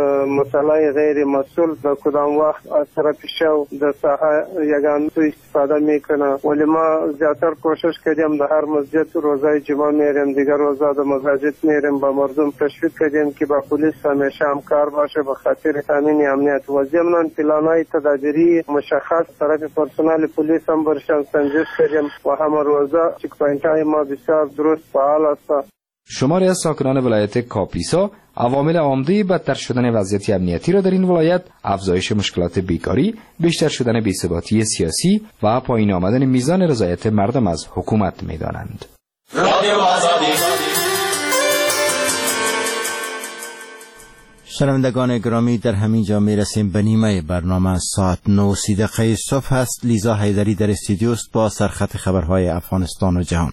مسلح غیر مسئول به کدام وقت از طرف شو در ساحه یگان سوء استفاده میکنه. ولی ما زیادتر کوشش کردیم در هر مسجد روزای جمعه میریم، دیگر روزا در مساجد میریم، با مردم تشویق کردیم که با پلیس همیشه همکار باشه به خاطر تامین امنیت. و ضمن پلانهای تدابیری مشخص طرف پرسنل پلیس هم برشان سنجش کردیم و همه روز امروزه چک پوینت های ما بسیار درست فعال است. شماری از ساکنان ولایت کاپیسا عوامل عمده بدتر شدن وضعیت امنیتی را در این ولایت افزایش مشکلات بیکاری، بیشتر شدن بی‌ثباتی سیاسی و پایین آمدن میزان رضایت مردم از حکومت می‌دانند. رادیو آزادی. شنوندگان گرامی، در همین جا میرسیم به نیمه برنامه. ساعت نه و سی دقیقه صبح است. لیزا حیدری در استودیو است با سرخط خبرهای افغانستان و جهان.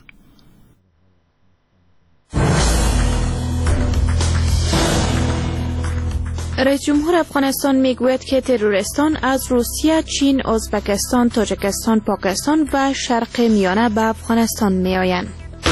رئیس جمهور افغانستان میگوید که تروریستان از روسیه، چین، ازبکستان، تاجیکستان، پاکستان و شرق میانه به افغانستان میآیند.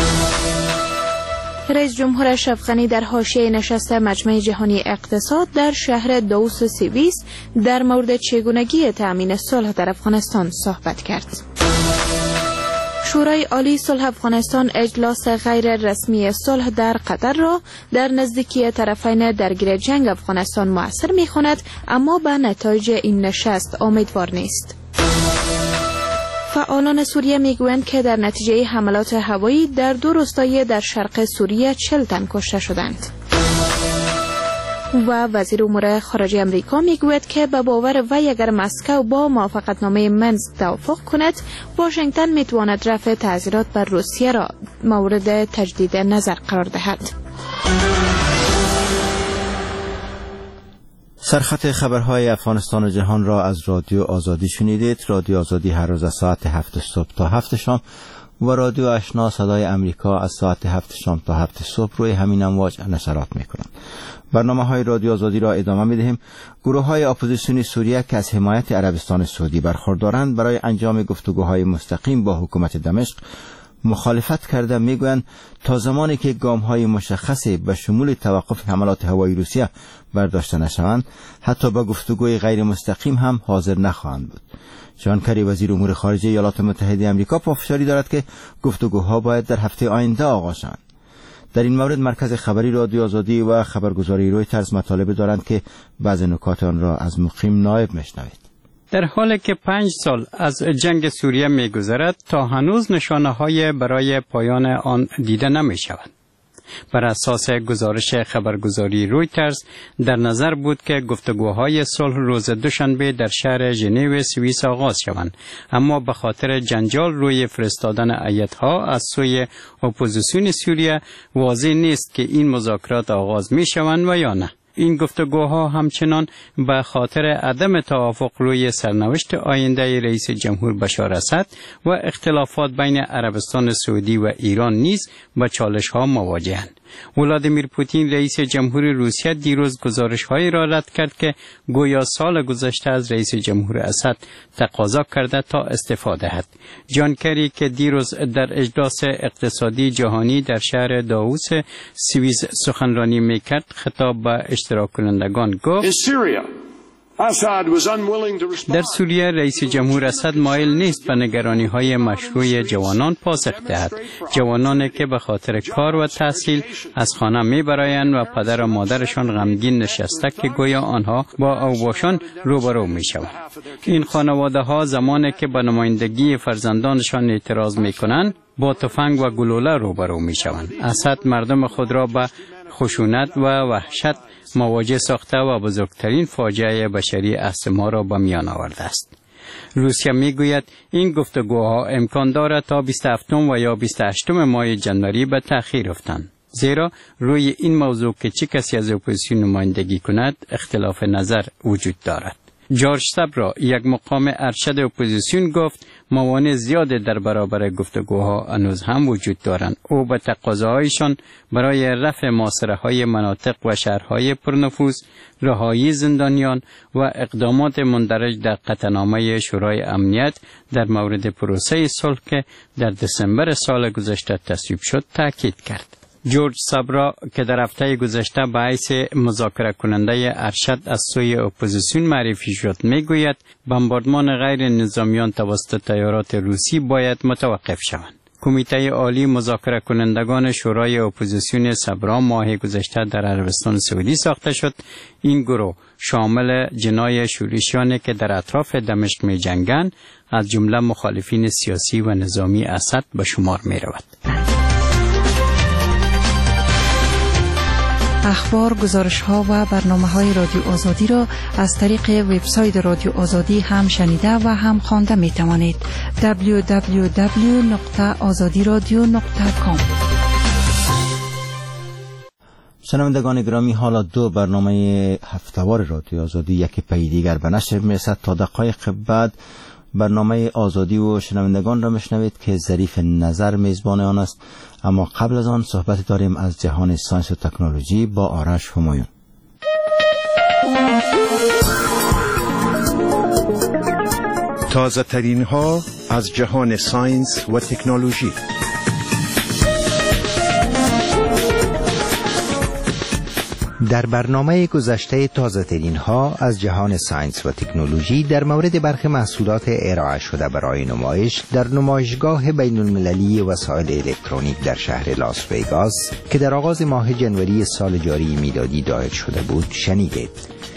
رئیس جمهور اشرف غنی در حاشیه نشست مجمع جهانی اقتصاد در شهر داووس سوئیس در مورد چگونگی تأمین صلح در افغانستان صحبت کرد. شورای عالی صلح افغانستان اجلاس غیر رسمی صلح در قطر را در نزدیکی طرفین درگیر جنگ افغانستان مؤثر می‌خواند، اما به نتایج این نشست امیدوار نیست. فعالان سوریه میگویند که در نتیجه حملات هوایی در دو روستای در شرق سوریه چهل تن کشته شدند. و وزیر امور خارجه امریکا میگوید که به باور وی اگر مسکو با موافقتنامه منسک توافق کند، واشنگتن میتواند رفع تعزیرات بر روسیه را مورد تجدید نظر قرار دهد. سرخط خبرهای افغانستان و جهان را از رادیو آزادی شنیدید. رادیو آزادی هر روز از ساعت هفت صبح تا هفت شام و رادیو آشنا صدای امریکا از ساعت هفت شام تا هفت صبح روی همین امواج نشرات میکنند. برنامه های رادیو آزادی را ادامه میدهیم. گروه های اپوزیسیونی سوریه که از حمایت عربستان سعودی برخوردارند برای انجام گفتگوهای مستقیم با حکومت دمشق مخالفت کرده میگویند تا زمانی که گام های مشخصی به شمول توقف حملات هوایی روسیه برداشته نشوند، حتی با گفتگوی غیر مستقیم هم حاضر نخواهند بود. جان کری وزیر امور خارجه ایالات متحده آمریکا پافشاری دارد که گفتگوها باید در هفته آینده آغاز شوند. در این مورد مرکز خبری رادیو آزادی و خبرگزاری رویترز مطالب دارند که بعض نکات آن را از مقیم نایب میشنوید. در حالی که پنج سال از جنگ سوریه می‌گذرد، تا هنوز نشانه‌های برای پایان آن دیده نمی‌شود. بر اساس گزارش خبرگزاری رویترز در نظر بود که گفتگوهای صلح روز دوشنبه در شهر ژنو سوئیس آغاز شوند، اما به خاطر جنجال روی فرستادن هیئت‌ها از سوی اپوزیسیون سوریه واضح نیست که این مذاکرات آغاز می‌شوند و یا نه. این گفتگوها همچنان به خاطر عدم توافق روی سرنوشت آینده رئیس جمهور بشار اسد و اختلافات بین عربستان سعودی و ایران نیز به چالش‌ها مواجه‌اند. ولادیمیر پوتین رئیس جمهور روسیه دیروز گزارش‌هایی را رد کرد که گویا سال گذشته از رئیس جمهور اسد تقاضا کرده تا استعفا دهد. جان کری که دیروز در اجلاس اقتصادی جهانی در شهر داووس سوئیس سخنرانی می‌کرد، خطاب به اشتراک کنندگان گفت: در سوریه رئیس جمهور اسد مایل نیست به نگرانی‌های مشروع جوانان پاسخ دهد. جوانانی که به خاطر کار و تحصیل از خانه می‌برایند و پدر و مادرشان غمگین نشسته که گویا آنها با اوباشان روبرو می‌شوند. این خانواده‌ها زمانی که به نمایندگی فرزندانشان اعتراض می‌کنند، با تفنگ و گلوله روبرو می‌شوند. اسد مردم خود را به خشونت و وحشت مواجه ساخته و بزرگترین فاجعه بشری عصر ما را به میان آورده است. روسیه میگوید این گفتگوها امکان دارد تا بیست و هفتم و یا بیست و هشتم ماه جنوری به تأخیر افتند، زیرا روی این موضوع که چه کسی از اپوزیسیون نمایندگی کند اختلاف نظر وجود دارد. جورج سابرا، یک مقام ارشد اپوزیسیون، گفت موانع زیاد در برابر گفتگوها هنوز هم وجود دارند. او به تقاضاهایشان برای رفع محاصره‌های مناطق و شهرهای پرنفوذ، رهایی زندانیان و اقدامات مندرج در قطعنامه شورای امنیت در مورد پروسه صلح که در دسامبر سال گذشته تصویب شد تاکید کرد. جورج سابرا که در هفته گذشته به حیث مذاکره کننده ارشد از سوی اپوزیسیون معرفی شد، میگوید بمباردمان غیر نظامیان توسط طیارات روسی باید متوقف شوند. کمیته عالی مذاکره کنندگان شورای اپوزیسیون صبرا ماه گذشته در عربستان سعودی ساخته شد. این گروه شامل جنای شورشیانی که در اطراف دمشق می جنگند از جمله مخالفین سیاسی و نظامی اسد به شمار می رود. اخبار، گزارش‌ها و برنامه‌های رادیو آزادی را از طریق وبسایت رادیو آزادی هم شنیده و هم خوانده می‌توانید. دبلیو دبلیو دبلیو نقطه آزادی رادیو نقطه کام. شنوندگان گرامی، حالا دو برنامه هفته‌وار رادیو آزادی یکی پی دیگر به نشر می‌رسد. تا دقایق بعد برنامه آزادی و شنوندگان را میشنوید که ظریف نظر میزبان آن است. اما قبل از آن صحبت داریم از جهان ساینس و تکنولوژی با آرش همایون. تازه ترین ها از جهان ساینس و تکنولوژی. در برنامه گذشته تازه ترین ها از جهان ساینس و تکنولوژی در مورد برخی محصولات ارائه شده برای نمایش در نمایشگاه بین المللی وسایل الکترونیک در شهر لاس ویگاس که در آغاز ماه جنوری سال جاری میلادی دایر شده بود شنیدید.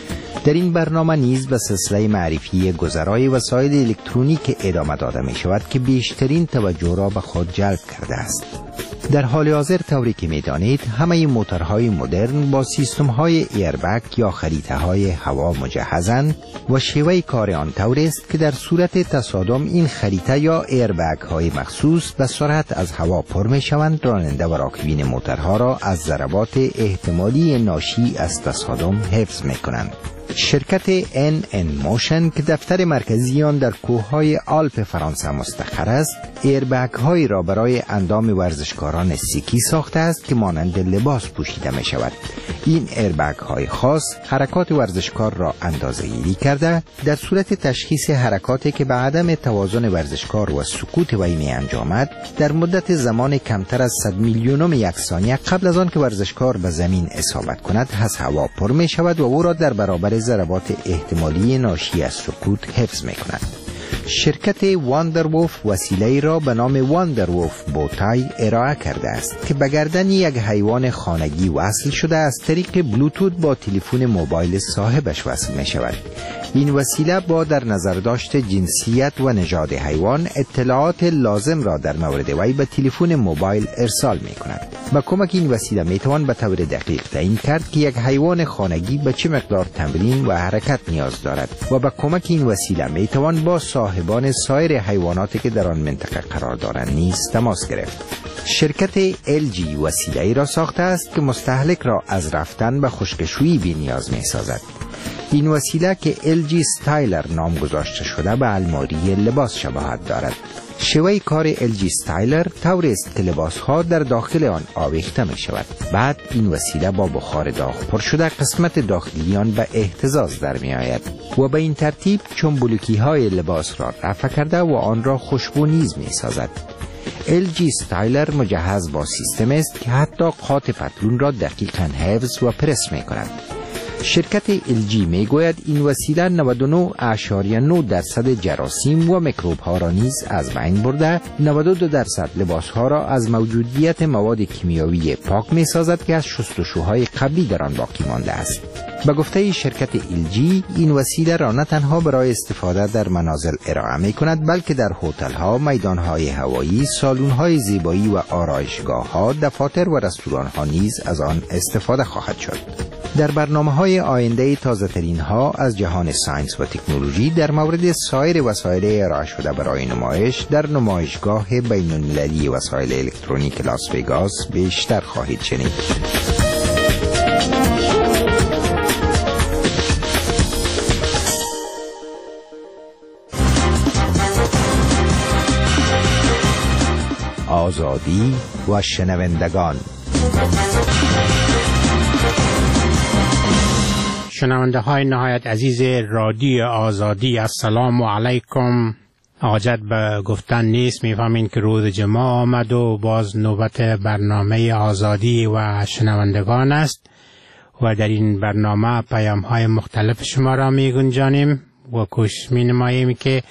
در این برنامه نیز به سلسله معرفی گذرای وسایل الکترونیک ادامه داده می شود که بیشترین توجه را به خود جلب کرده است. در حال حاضر طوری که می‌دانید همه موتورهای مدرن با سیستم‌های ایربگ یا خریطه‌های هوا مجهزند و شیوه کار آن طور است که در صورت تصادم این خریطه یا ایربگ‌های مخصوص به سرعت از هوا پر می‌شوند، راننده و راکبین موتورها را از ضربات احتمالی ناشی از تصادم حفظ می‌کنند. شرکت ان ان موشن که دفتر مرکزی آن در کوههای آلپ فرانسه مستقر است، ایربگ هایی را برای اندام ورزشکاران سکی ساخته است که مانند لباس پوشیده می شود. این ایربگ های خاص حرکات ورزشکار را اندازه‌گیری کرده در صورت تشخیص حرکاتی که به عدم توازن ورزشکار و سکوت وی می انجامد در مدت زمان کمتر از صد میلیونم یک ثانیه قبل از آن که ورزشکار به زمین اصابت کند از هوا پر می شود و او را در برابر ضربات احتمالی ناشی از سکوت حفظ می کند. شرکت واندروف وسیله را به نام واندروف بوتای ارائه کرده است که به گردن یک حیوان خانگی وصل شده از طریق بلوتوت با تلفن موبایل صاحبش وصل می شود. این وسیله با در نظر داشت جنسیت و نژاد حیوان اطلاعات لازم را در مورد وی به تلفن موبایل ارسال می کند. با کمک این وسیله می توان به طور دقیق تعیین کرد که یک حیوان خانگی به چه مقدار تمرین و حرکت نیاز دارد و با کمک این وسیله می توان با صاحبان سایر حیواناتی که در آن منطقه قرار دارند نیز تماس گرفت. شرکت ال جی وسیله‌ای را ساخته است که مستهلک را از رفتن به خشکشویی بی نیاز می سازد. این وسیله که ال جی ستایلر نام گذاشته شده به الماری لباس شباهت دارد. شیوه کار ال جی ستایلر طور است که لباس ها در داخل آن آویخته می شود. بعد این وسیله با بخار داغ پر شده قسمت داخلی آن به اهتزاز در می آید و به این ترتیب چون بلوکی های لباس را رفع کرده و آن را خوشبو نیز می سازد. ال جی ستایلر مجهز با سیستم است که حتی قات پتلون را دقیقاً حفظ و پرس می کند. شرکت ال جی می گوید این وسیله نود و نه اشاریه نه درصد جراثیم و میکروب ها را نیز از بین برده، نود و دو درصد لباس ها را از موجودیت مواد کیمیایی پاک می سازد که از شستشوهای قبلی در آن باقی مانده است. به گفته شرکت ال جی این وسیله را نه تنها برای استفاده در منازل ارائه می کند بلکه در هتل ها، میدان های هوایی، سالن های زیبایی و آرایشگاه ها، دفاتر و رستوران ها نیز از آن استفاده خواهد شد. در برنامه‌های آینده تازه‌ترین ها از جهان ساینس و تکنولوژی در مورد سایر وسایل ارائه شده برای نمایش در نمایشگاه بین المللی وسایل الکترونیک لاس ویگاس بیشتر خواهید شنید. آزادی و شنوندگان. شنونده های نهایت عزیز رادیو آزادی، السلام علیکم. حاجت به گفتن نیست، میفهمین که روز جمعه آمد و باز نوبت برنامه آزادی و شنوندگان است و در این برنامه پیام های مختلف شما را می گنجانیم و کوشش می نماییم که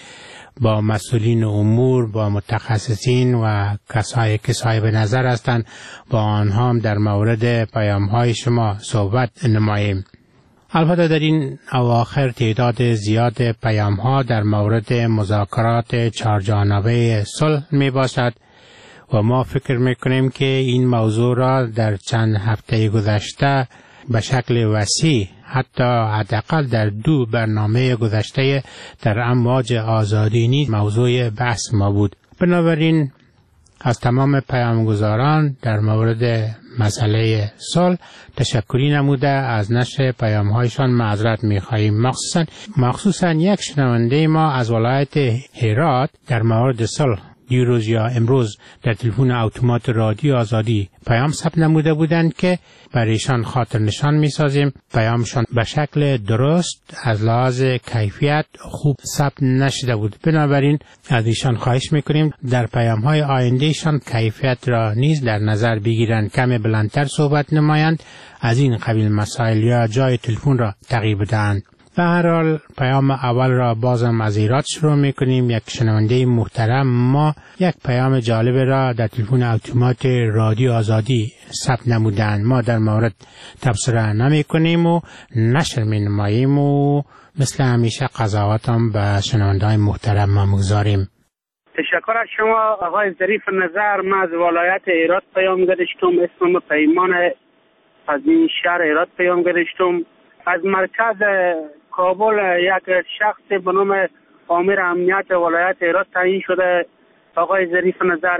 با مسئولین امور، با متخصصین و کسایی که صاحب نظر هستند با آنها هم در مورد پیام های شما صحبت نماییم. البته در این اواخر تعداد زیاد پیام ها در مورد مذاکرات چهارجانبه صلح می باشد و ما فکر می کنیم که این موضوع را در چند هفته گذشته به شکل وسیع، حتی حداقل در دو برنامه گذشته در امواج آزادی نیز موضوع بحث ما بود. بنابراین از تمام پیامگزاران در مورد مسئله صلح تشکری نموده از نشر پیام‌هایشان معذرت می‌خواهیم. مخصوصا مخصوصا یک شنونده ما از ولایت هرات در مورد صلح دیروز یا امروز در تلفن اتومات رادیو آزادی پیام ثبت نموده بودند که برایشان خاطر نشان می‌سازیم پیامشان به شکل درست از لحاظ کیفیت خوب ثبت نشده بود. بنابراین از ایشان خواهش می‌کنیم در پیام‌های آیندهشان کیفیت را نیز در نظر بگیرند، کم بلندتر صحبت نمایند، از این قبیل مسائل یا جای تلفن را تغییر بدهند. به هر حال پیام اول را بازم از ایراد شروع میکنیم. یک شنونده محترم ما یک پیام جالب را در تلفن اتومات رادیو آزادی ثبت نمودند. ما در مورد تبصره نمی کنیم و نشر می نماییم و مثل همیشه قضاوتم به شنونده های محترم ما مگذاریم. تشکر از شما آقای ظریف نظر. من از ولایت هرات پیام گرفتم، اسمم پیمان از این شهر هرات پیام گرفتم. از مرکز کابل یک شخص به نام آمر امنیت ولایت هرات تعیین شده. آقای ظریف نظر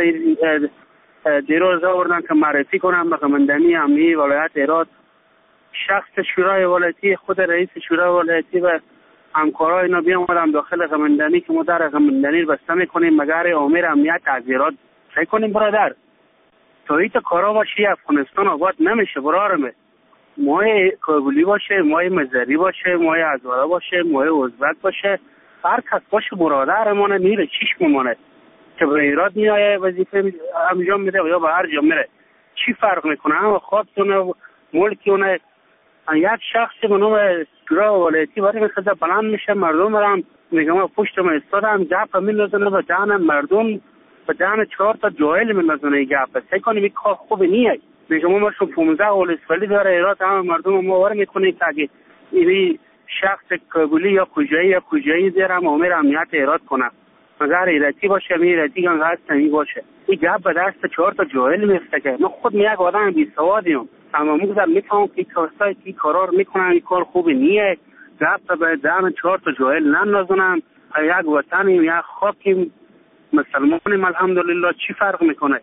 دیروز آوردن که معرفی کنم به قماندانی امنیه ولایت هرات. شخص شورای ولایتی خود رئیس شورای ولایتی و همکارای اینا بیامدن داخل قماندانی که ما در قماندانی بسته میکنیم مگر آمر امنیت از هرات فکر کنیم برادر توییت کارا باشه افغانستان آباد نمیشه برارمه. مای کابلی باشه، مای مزری باشه، مای ازواره باشه، مای ازبک باشه، هر کس باشه برادرمونه میره چیش میمونه که به ایراد میایه وظیفه انجام میده و یا به هر جا میره چی فرق میکنه؟ همه خوابتونه و ملکیونه. یک شخصی به نام شورای ولایتی برای میخواد بلند میشه مردم برم میگم ما پشتم استادم گپ میندازنه به دهن مردم به دهن چهار تا جاهل میندازنه گپ. سعی کنیم این کار خوب نیست. میگم ما شو پانزده ولسوالی داره ایرات همه مردم ما وار میکنیم که اگه این شخص کابلی یا کجایی یا کجایی زیر هم امیر امنیت ایرات کنه مگر ایراتی باشه می ایراتی گنگ هست نمی باشه این گپ به دست چهار تا جاهل میفته که ما خود می یک آدم بی سوادیم اما مگذار میفهم که کارسای که کارار میکنن این کار خوبی نیه. گپ به دهن چهار تا جاهل نندازونم. یک وطنیم یک خاکیم مسلمانیم الحمدلله چی فرق میکنه؟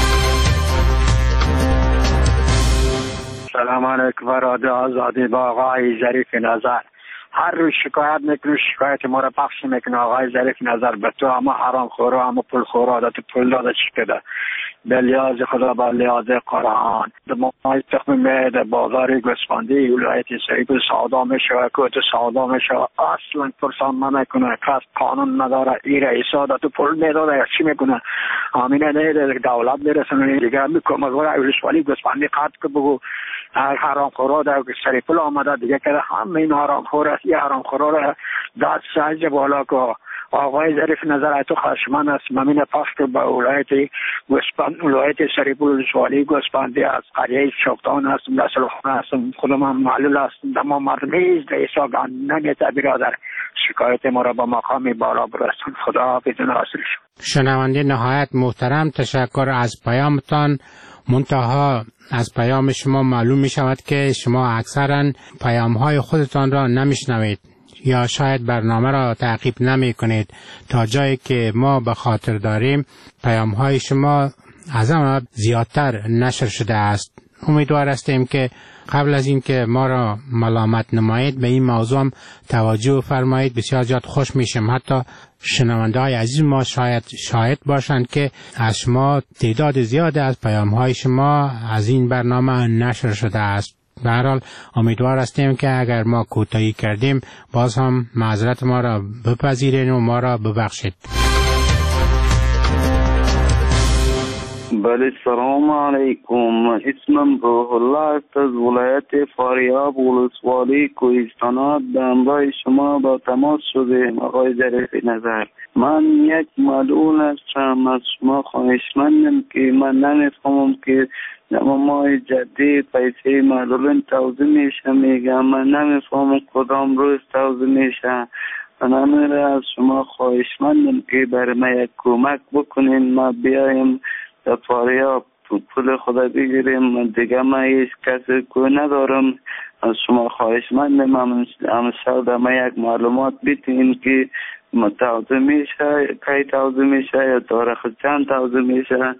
سلام علیکم رادیو آزادی با آقای ظریف نظر. هر روز شکایت میکنه شکایت ما را پخش میکنه آقای ظریف نظر به تو اما حرام خورا اما پول خورا عادت پول داده چی کده به لیاز خدا به لیاز قرآن دمای تخم مید بازاری گسفندی ولایت سریب سادا میشه و کوت سادا میشه اصلا پرسان نمیکنه کس قانون نداره ایره ایساده تو پول میداده چی میکنه آمینه نیده دولت برسنه دیگه میکنه مگوره ولسوالی گسفندی قد که بگو حرام خورا در سریپل آمده دیگه که همه این حرام خورا یه حرام خورا را داد سایز بالا که آقای ظریف نظر تو خشمان است ممین پخش که به ولایت گسپند ولایت سریپل سوالی گسپندی از قریه شوقتان است نسل خونه است خودم هم معلول است دما مردمیز دیسا نمیتا برادر شکایت ما را با مقام بالا برسون. خدا حافظ ناصر. شنونده نهایت محترم تشکر از پیامتان. منتها از پیام شما معلوم می شود که شما اکثرا پیام های خودتان را نمیشنوید یا شاید برنامه را تعقیب نمی کنید تا جایی که ما به خاطر داریم پیام های شما از همه زیادتر نشر شده است. امیدوار هستیم که قبل از اینکه ما را ملامت نمایید به این موضوع هم توجه فرمایید. بسیار زیاد خوش میشم. حتی شنونده های عزیز ما شاید شاهد باشند که از شما تعداد زیاد از پیام های شما از این برنامه نشر شده است. به هر حال امیدوار هستیم که اگر ما کوتاهی کردیم باز هم معذرت ما را بپذیرین و ما را ببخشید. بله سلام علیکم. اسمم روح الله است از ولایت فاریاب ولسوالی کوهستانات به همراه شما با تماس شده. آقای ظریف نظر، من یک معلول هستم، از شما خواهشمندم که من نمیفهمم که ماه جدی پیسه معلولین توزیع میشه، میگم من نمیفهمم کدام روز توزیع میشه. من از شما خواهشمندم که برای من یک کمک بکنین، ما بیایم در فاریاب پول خدا بگیریم. دیگه من هیچ کسی کو ندارم. از شما خواهشمندم همشا در من یک معلومات بیتین که توزیع میشه، کی توزیع میشه یا تاریخ چند توزیع میشه.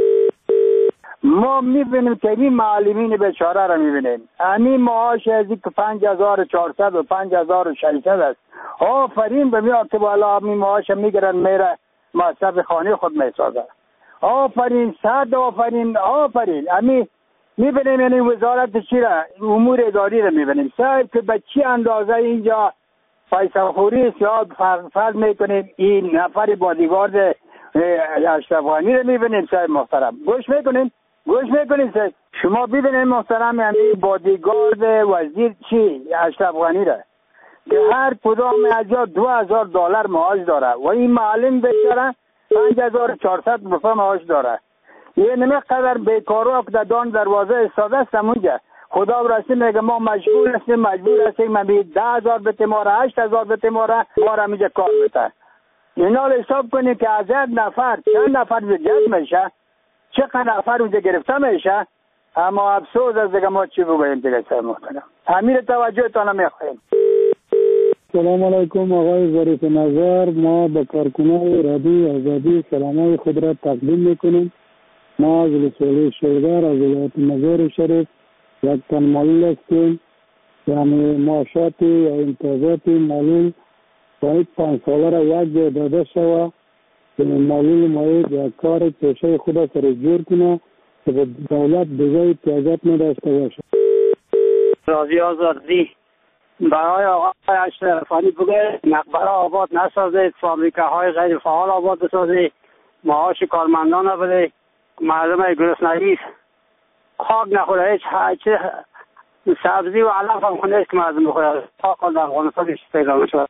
ما میبینیم که این معلمین بیچاره را میبینیم، همین معاش از این که پنج هزار و چهارصد و پنج هزار و ششصد است. آفرین به میاد که بالا همین معاش میگیرن میره مصرف خانه خود میسازه. آفرین، صد آفرین، آفرین. همین میبینیم یعنی وزارت چی را، امور اداری را میبینیم صاحب که به چی اندازه اینجا پیسه خوری سیاد فرض میکنیم. این نفر بادیگارد اشرف غنی را میبینیم صاحب محترم، گوش میکنیم گوش میکنیم صاحب. شما ببینید محترم همین بادیگارد وزیر چی اشرف غنی را که هر کدام از دو هزار دلار معاش داره و این معلم بیچاره پنج هزار و چهارصد روپیه معاش داره. یه نمیقدر بیکارو که دان دروازه استاده است اونجا. خدا براستی میگه ما مجبور هستیم مجبور هستیم من بی ده هزار بته ما را هشت هزار بته ما را ما را میجه کار بته. اینا رو حساب کنیم که از یک نفر چند نفر جذب میشه، چقدر نفر اونجا گرفته میشه. اما افسوس از دیگه ما چی بگوییم دیگه سر محترم. همین توجهتان میخوایم. سلام علیکم آقای ظریف نظر، ما به کارکنان رادیو آزادی سلامای خود را تقدیم میکنیم. ما از ولسوالی شلغر از ولایت مزار شریف یک تن معلول هستیم، یعنی معاشات یا امتیازات معلول باید پنج ساله را یک جای داده شود که معلول باید یک کار پیشه خود را سر جور کنه که به دولت دیگه امتیازات نداشته باشه. رادیو آزادی برای آقای اشرف غنی بگه مقبره آباد نسازید، فابریکه‌های غیر فعال آباد بسازید، معاش کارمندان را بده، مردم گرسنگی خاک نخوره، هیچ چه سبزی و علف هم خونه است که مردم بخوره. خاک در افغانستان پیدا شد.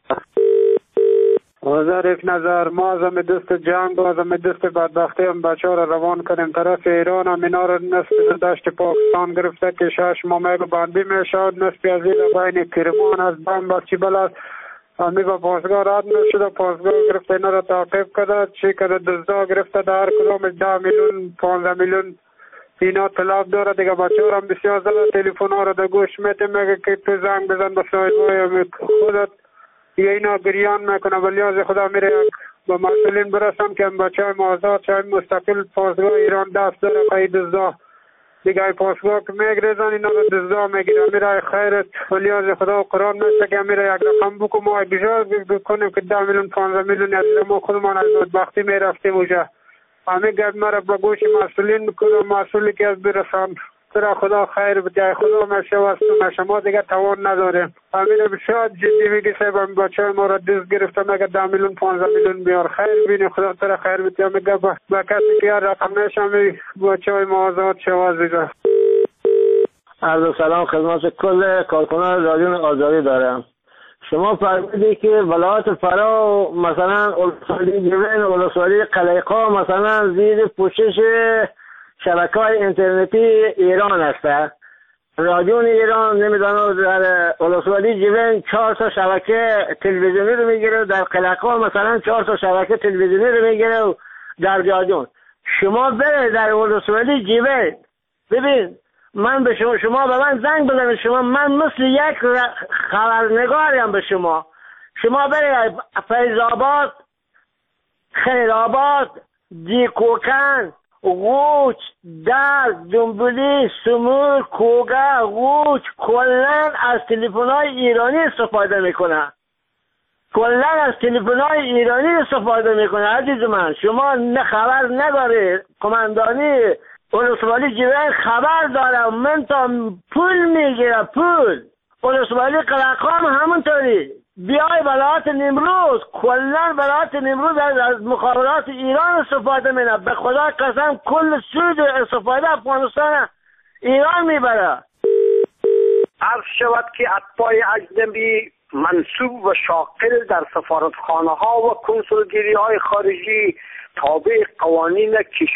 ظریف نظر، ما از همه دست جنگ و از همه دست بدبختی هم بچه ها را روان کنیم طرف ایران. هم اینا را نصف دشت پاکستان گرفته که شش مامیل بندی میشد، نصف از این بین کرمان از بند بچی بلد همی با پاسگاه رد نشد و پاسگاه گرفته اینا را تعقیب کرده، چی کرده دزدا گرفته در هر کدام ده میلیون پانزده میلیون اینا طلب داره دیگه. بچه ها را بسیار زده تلفن ها را در گوش میده، میگه که تو زنگ بزن به صاحبای خودت یا اینا گریان میکنه. ولی از خدا میره با مسئولین برسم که بچه های آزاد چه مستقل پاسگاه ایران دست داره خیلی دزدا دیگه پاسگاه که میگریزن اینا رو دزدا میگیره. میره خیرت ولی از خدا قرآن میشه که میره یک رقم بکن ما اگجاز بکنیم که ده میلیون پانزده میلیون از ما خودمان از بدبختی میرفتیم اونجا. همه گرد مرا با گوش مسئولین میکنم، مسئولی که از برسان ترا خدا خیر بده، خدا مشه واسه شما دیگه توان نداریم. همین بسیار جدی میگی صاحب هم بچه ما را دست گرفته مگه ده میلیون پانزده میلیون بیار خیر بینی خدا ترا خیر بده. میگه با کسی که رقم نشم بچه های ما آزاد شواز دیگه. عرض سلام خدمت کل کارکنان رادیو آزادی دارم. شما فرمودی که ولایت فرا مثلا ولسوالی جوین ولسوالی قلیقا مثلا زیر پوشش شبکه‌های اینترنتی ایران هسته. رادیو ایران نمیدونم در ولسوالی جوین چهار تا شبکه تلویزیونی رو میگیره، در قلقا مثلا چهار تا شبکه تلویزیونی رو میگیره و در رادیو. شما برید در ولسوالی جوین ببین، من به شما شما به من زنگ بزنید، شما من مثل یک خبرنگاریم به شما. شما برید فیض‌آباد، خیرآباد، دیکوکن، غوچ، در، دنبولی، سمور، کوگه، غوچ کلن از تلفن‌های ایرانی استفاده میکنه. کلن از تلفن‌های ایرانی استفاده میکنه. عزیز من شما نه خبر نداره. کماندانی ولسوالی جوین خبر داره، من تا پول میگیره، پول. ولسوالی قلقام همونطوری بیای ولایت نیمروز، کلا ولایت نیمروز از مخابرات ایران استفاده مینه. به خدا قسم کل سود استفاده افغانستان ایران میبره. عرض شود که اتباع اجنبی منصوب و شاغل در سفارتخانه ها و کنسولگری های خارجی تابع قوانین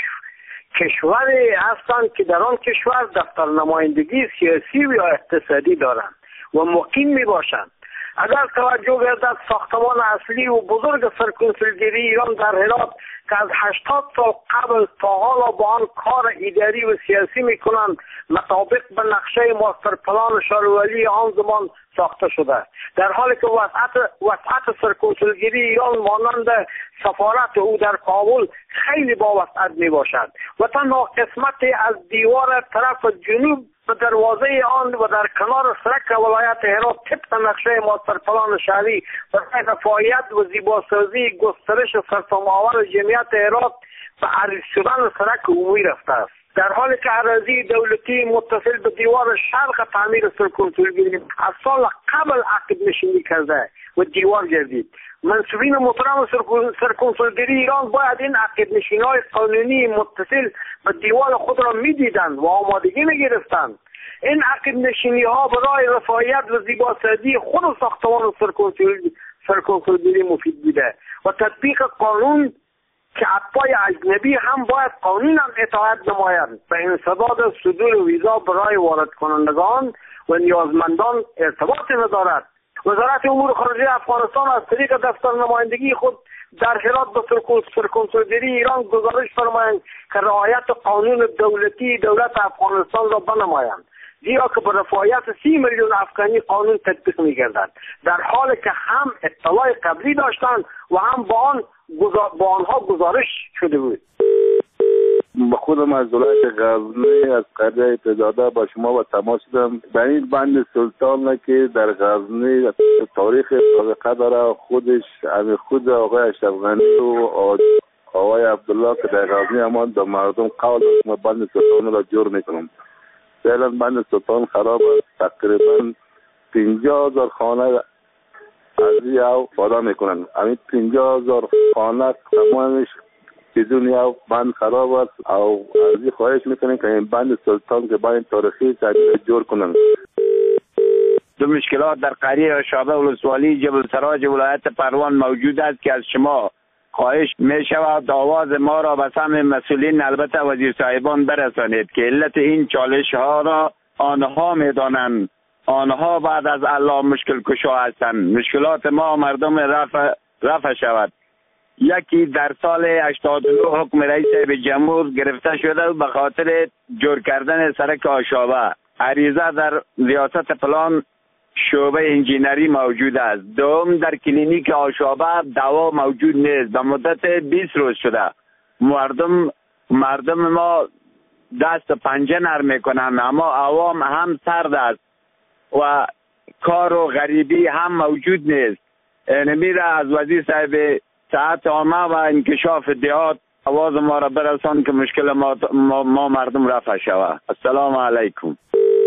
کشوری هستند که در آن کشور دفتر نمایندگی سیاسی و یا اقتصادی دارند و مقیم می باشند. اگر توجه گردد ساختمان اصلی و بزرگ سرکنسولگری ایران در هرات که از هشتاد سال قبل تا حالا با آن کار اداری و سیاسی میکنند مطابق به نقشه ماستر پلان شارولی آن زمان ساخته شده، در حالی که وسعت وسعت سرکنسولگری ایران مانند سفارت او در کابل خیلی با وسعت می باشد و تنها قسمت از دیوار طرف جنوب به دروازه آن و در کنار سرک ولایت هرات طبق نقشه ماستر پلان شهری برای رفاهیت و زیباسازی گسترش سرسام‌آور جمعیت هرات به عریض شدن سرک عمومی رفته است، در حالی که اراضی دولتی متصل به دیوار شرق تعمیر سرکنسولگری از سال قبل عقد نشینی کرده و دیوار گردید. منصوبین محترم سرکنسولگری ایران باید این عقد نشینی‌های قانونی متصل به دیوار خود را می‌دیدند و آمادگی می‌گرفتند. این عقد نشینی‌ها برای رفاهیت و زیباسازی خود ساختمان سرکنسولگری مفید بوده و تطبیق قانون که اتباع اجنبی هم باید قانونا اطاعت نمایند. به انسداد صدور ویزا برای وارد کنندگان و نیازمندان ارتباط ندارد. وزارت امور خارجه افغانستان از طریق دفتر نمایندگی خود در هرات به سرکنسولگری ایران گزارش فرمایند که رعایت قانون دولتی دولت افغانستان را بنمایند، زیرا که به رفاهیت سی میلیون افغانی قانون تطبیق می‌گردد، در حالی که هم اطلاع قبلی داشتند و هم با آن با آنها گزارش شده بود. با خودم از ولایت غزنی از قریه پیداده با شما با تماس شدم. به این بند سلطان که در غزنی تاریخ سابقه داره، خودش همین خود آقای اشرف غنی و آقای عبدالله که در غزنی امان به مردم قول داد ما بند سلطان را جور میکنم. فعلا بند سلطان خراب است، تقریبا پنجاه هزار خانه از او فادا میکنن. همین پنجاه هزار خانه تمامش بدون یا بند خراب است او از این خواهش میکنیم که این بند سلطان که بند تاریخی تغییر جور کنن. دو مشکلات در قریه شابه ولسوالی جبل سراج ولایت پروان موجود است که از شما خواهش می شود آواز ما را به سمع مسئولین البته وزیر صاحبان برسانید که علت این چالش ها را آنها می دانند. آنها بعد از الله مشکل کشا هستند. مشکلات ما مردم رفع رفع شود. یکی در سال هشتاد و نه حکم رئیس به جمهور گرفته شده و به خاطر جور کردن سرک آشابه. عریضه در ریاست پلان شعبه انجینری موجود است. دوم در کلینیک آشابه دوا موجود نیست. به مدت بیست روز شده. مردم مردم ما دست و پنجه نرم میکنند، اما عوام هم سرد است و کار و غریبی هم موجود نیست. نمیره از وزیر صاحب صحت عامه و انکشاف دهات آواز ما را برسان که مشکل ما, ما, ما مردم رفع شود. السلام علیکم.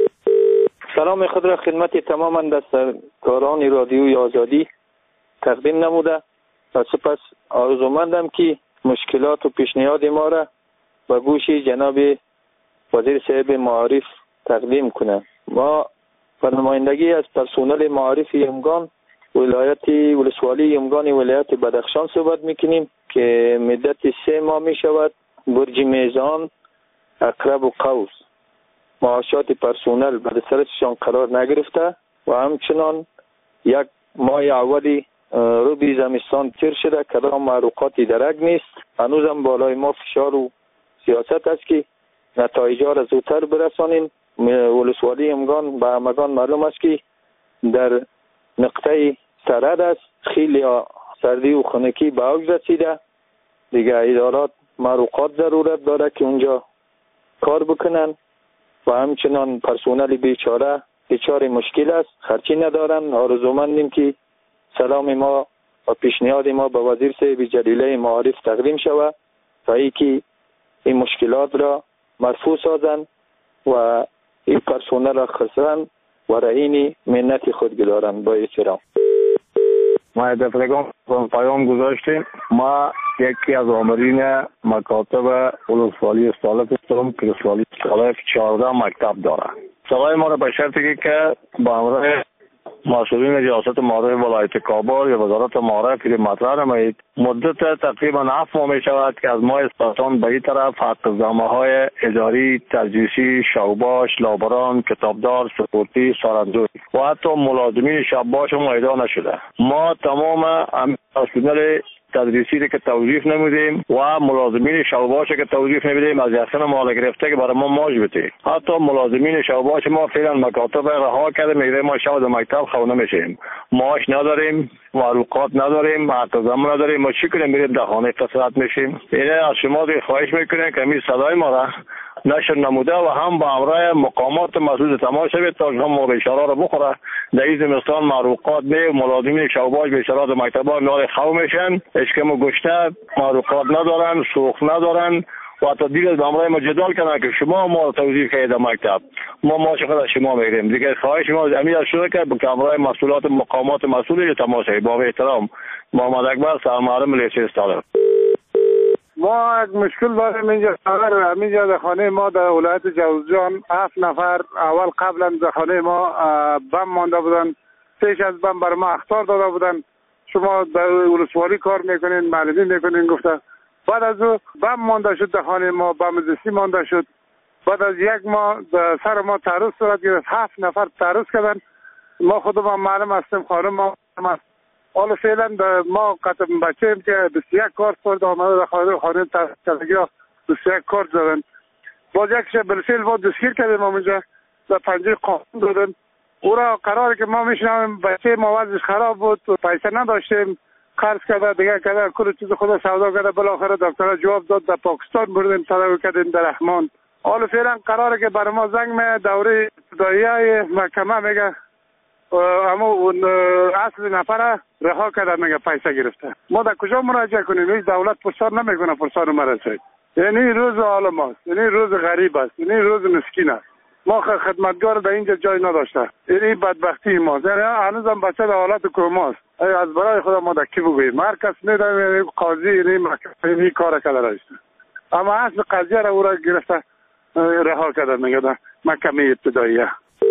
سلام خود را خدمت تماما دستکاران رادیوی آزادی تقدیم نموده و سپس آرزومندم که مشکلات و پیشنهاد ما را به گوش جناب وزیر صاحب معارف تقدیم کنم. ما به نمایندگی از پرسنل معارف یمگان ولایت ولسوالی یمگان ولایت بدخشان صحبت میکنیم که مدت سه ماه می شود برج میزان، اقرب و قوس معاشات پرسنل به سرشان قرار نگرفته و همچنان یک ماه اولی روبی زمستان تیر شده کدام معروقاتی درک نیست. هنوزم بالای ما فشار و سیاست است که نتایج را زودتر برسانیم. ولسوالی یمگان به همگان معلوم است که در نقطه سرد است، خیلی سردی و خنکی به اوج رسیده. دیگه ادارات معروقات ضرورت داره که اونجا کار بکنن و همچنان پرسنل بیچاره بیچاره مشکل است، خرچی ندارن. آرزومندیم که سلام ما و پیشنهاد ما به وزیر صاحب جلیله معارف تقدیم شود تا اینکه این مشکلات را مرفوع سازند و این پرسنل را خسرن و رهین منت خود گذارند. با احترام. ما دفرگان پیام گذاشتیم. ما یکی از آمرین مکاتب ولسوالی استالف هستم که ولسوالی استالف چهارده مکتب داره. سوال ما را به شرطی که با امر مسئولین ریاست معارف ولایت کابل یا وزارت معارف که مطرح نمایید، مدت تقریبا هفت ماه می شود که از ماه اسپاتان به این طرف حق‌الزامه های اداری، تجریسی، شوباش، لابران، کتابدار، سپورتی، سارندوی و حتی ملازمین شباش معیدا نشده. ما تمام مسئولین تدریسی که توظیف نمیدیم و ملازمین شوباش که توظیف نمیدیم از یخن مال گرفته که برای ما ماج بده. حتی ملازمین شوباش ما فعلا مکاتب رها کرده، میگه ما شب در مکتب خونه میشیم، معاش نداریم، معروقات نداریم، حق‌الزامه نداریم، ما چی کنیم؟ میریم در خانه قصرت میشیم. اینه از شما دیگه خواهش میکنیم که می صدای ما را نشر نموده و هم با امرای مقامات مسئول تماس شوید تا هم بیچاره را بخوره. در این زمستان معروقات نه، ملازمین شوباش بیچاره در مکتب‌ها میاره خو میشن، هیچ کم گشته معروقات ندارن، سوخت ندارن و حتی دیگر به امرای ما جدال کنن که شما ما توظیف کردید در مکتب، ما ما چقدر از شما میگیریم. دیگه خواهش ما امیر شده که به امرای مسئولات مقامات مسئول تماس شوید. با احترام، محمد اکبر، سرمعلم ملیشه استالف. ما یک مشکل داریم اینجا. همینجا در خانه ما در ولایت جوزجان هفت نفر اول قبلا در خانه ما بم مانده بودن، پیش از بم بر ما اخطار داده بودن، شما در ولسوالی کار میکنین، معلمی میکنین گفته. بعد از او بم مانده شد در خانه ما، بم دستی مانده شد. بعد از یک ماه در سر ما تعرض صورت گرفت، هفت نفر تعرض کردن. ما خودم معلم هستیم، خانم ما هست. حالا فعلا ما قطع بچه ایم که بیست و یک کارت فرد آمده در خانه خانه تحصیلگی ها بیست و یک کارت زدن. باز یک شب بالفعل ما دستگیر کردیم، ما اینجا در پنجه قانون دادن. او را قراره که ما میشنویم بچه ما وضعش خراب بود، پیسه نداشتیم، قرض کرده دیگه کرده، کل چیز خود سودا کرده. بالاخره دکتر جواب داد در پاکستان بردیم تداوی کردیم در رحمان. حالا فعلا قراره که برای ما زنگ می دوره ابتدایی محکمه میگه اما اون اصل نفر رها کرده، میگه پیسه گرفته. ما در کجا مراجعه کنیم؟ هیچ دولت پرسان نمیکنه، پرسان ما رسید. یعنی روز حال ماست، یعنی روز غریب است، یعنی روز مسکین است. ما خدمتگار در اینجا جای نداشته، یعنی بدبختی ماست. یعنی هنوز هم بچه در حالت کوماست. از برای خدا ما در کی بگوییم؟ هر کس میدونیم قاضی یعنی محکمه کار کرده رایسته، اما اصل قضیه را او را گرفته رها کرده، میگه در محکمه ابتداییه.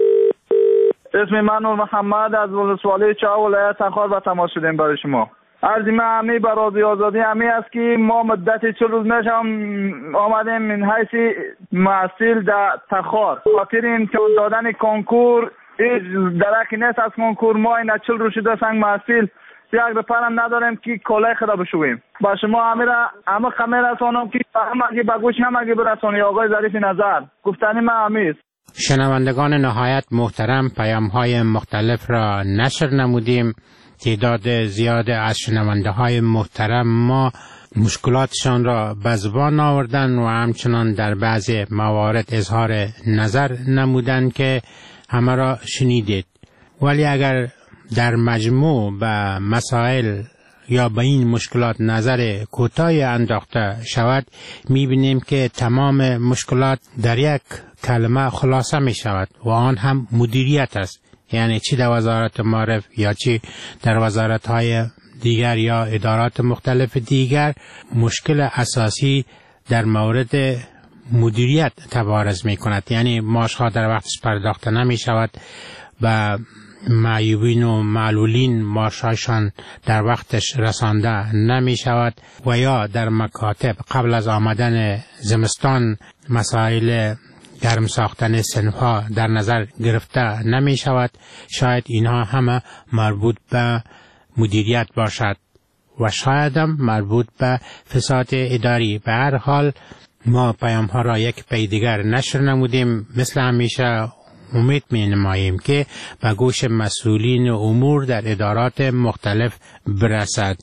اسم من نور محمد از ولسوالی چا ولایت تخار به تماس شدیم برای شما. عرض من همی بر رادیو آزادی همی است که ما مدت چل روز میشم آمدیم من حیث محصول در تخار خاطر امتحان دادن کنکور. هیچ درکی نیست از کنکور. ما این چل روز شده سنگ محصول یک رپرم نداریم که کالای خدا بشویم. با شما همه را همه خمه رسانم که همه با گوش همه برسانی. آقای ظریف نظر گفتنی من همی است. شنوندگان نهایت محترم، پیام های مختلف را نشر نمودیم. تعداد زیاد از شنونده های محترم ما مشکلاتشان را به زبان آوردن و همچنان در بعضی موارد اظهار نظر نمودن که همه را شنیدید. ولی اگر در مجموع به مسائل یا به این مشکلات نظر کوتاهی انداخته شود، میبینیم که تمام مشکلات در یک کلمه خلاصه می شود و آن هم مدیریت است. یعنی چی در وزارت معارف یا چی در وزارت های دیگر یا ادارات مختلف دیگر، مشکل اساسی در مورد مدیریت تبارز می کند. یعنی معاشها در وقتش پرداخته نمی شود و معیوبین و معلولین معاشهایشان در وقتش رسانده نمی شود و یا در مکاتب قبل از آمدن زمستان مسائل گرم ساختن صنف‌ها در نظر گرفته نمی شود. شاید اینها همه مربوط به مدیریت باشد و شاید هم مربوط به فساد اداری. به هر حال ما پیام ها را یک پی دیگر نشر نمودیم. مثل همیشه امید می نماییم که به گوش مسئولین امور در ادارات مختلف برسد.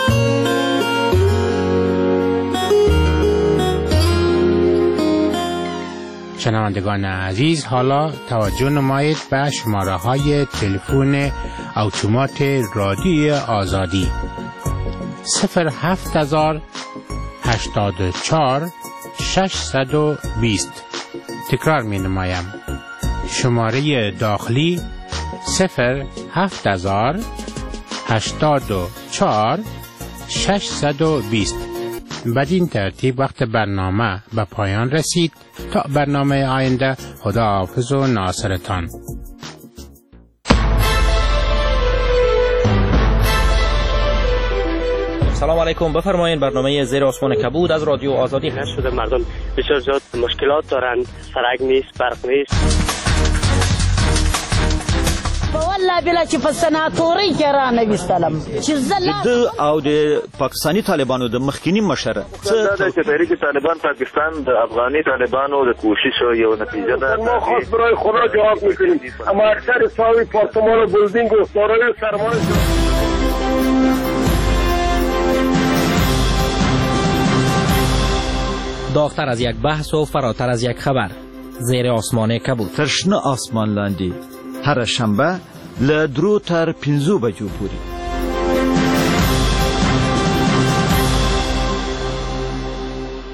شنوندگان عزیز، حالا توجه نمایید به شماره های تلفن اتومات رادیو آزادی صفر هفت هزار هشتاد و چهار ششصد و بیست. تکرار می نمایم. شماره داخلی صفر هفت هزار هشتاد و چهار ششصد و بیست. بدین ترتیب وقت برنامه به پایان رسید. تا برنامه آینده، خداحافظ و ناصرتان. سلام علیکم، بفرمایید. برنامه زیر آسمان کبود از رادیو آزادی هست. شده مردم بسیار زیاد مشکلات دارند، سرک نیست، برق نیست. والله بلا چې په سناتوري کې را نویستلم چې د او د پاکستانی طالبانو د مخکینی مشر څه د تحریک طالبان پاکستان د افغاني طالبانو د کوشش یو نتیجه ده. ما خاص برای خدا جواب میکنیم، اما اکثر ساوی پارتمان و بلدینگ و سارای سرمایه داغتر از یک بحث و فراتر از یک خبر. زیر آسمان کبود، ترشنه آسمان لاندی، هر شنبه له درو تر پنځو بجو پورې.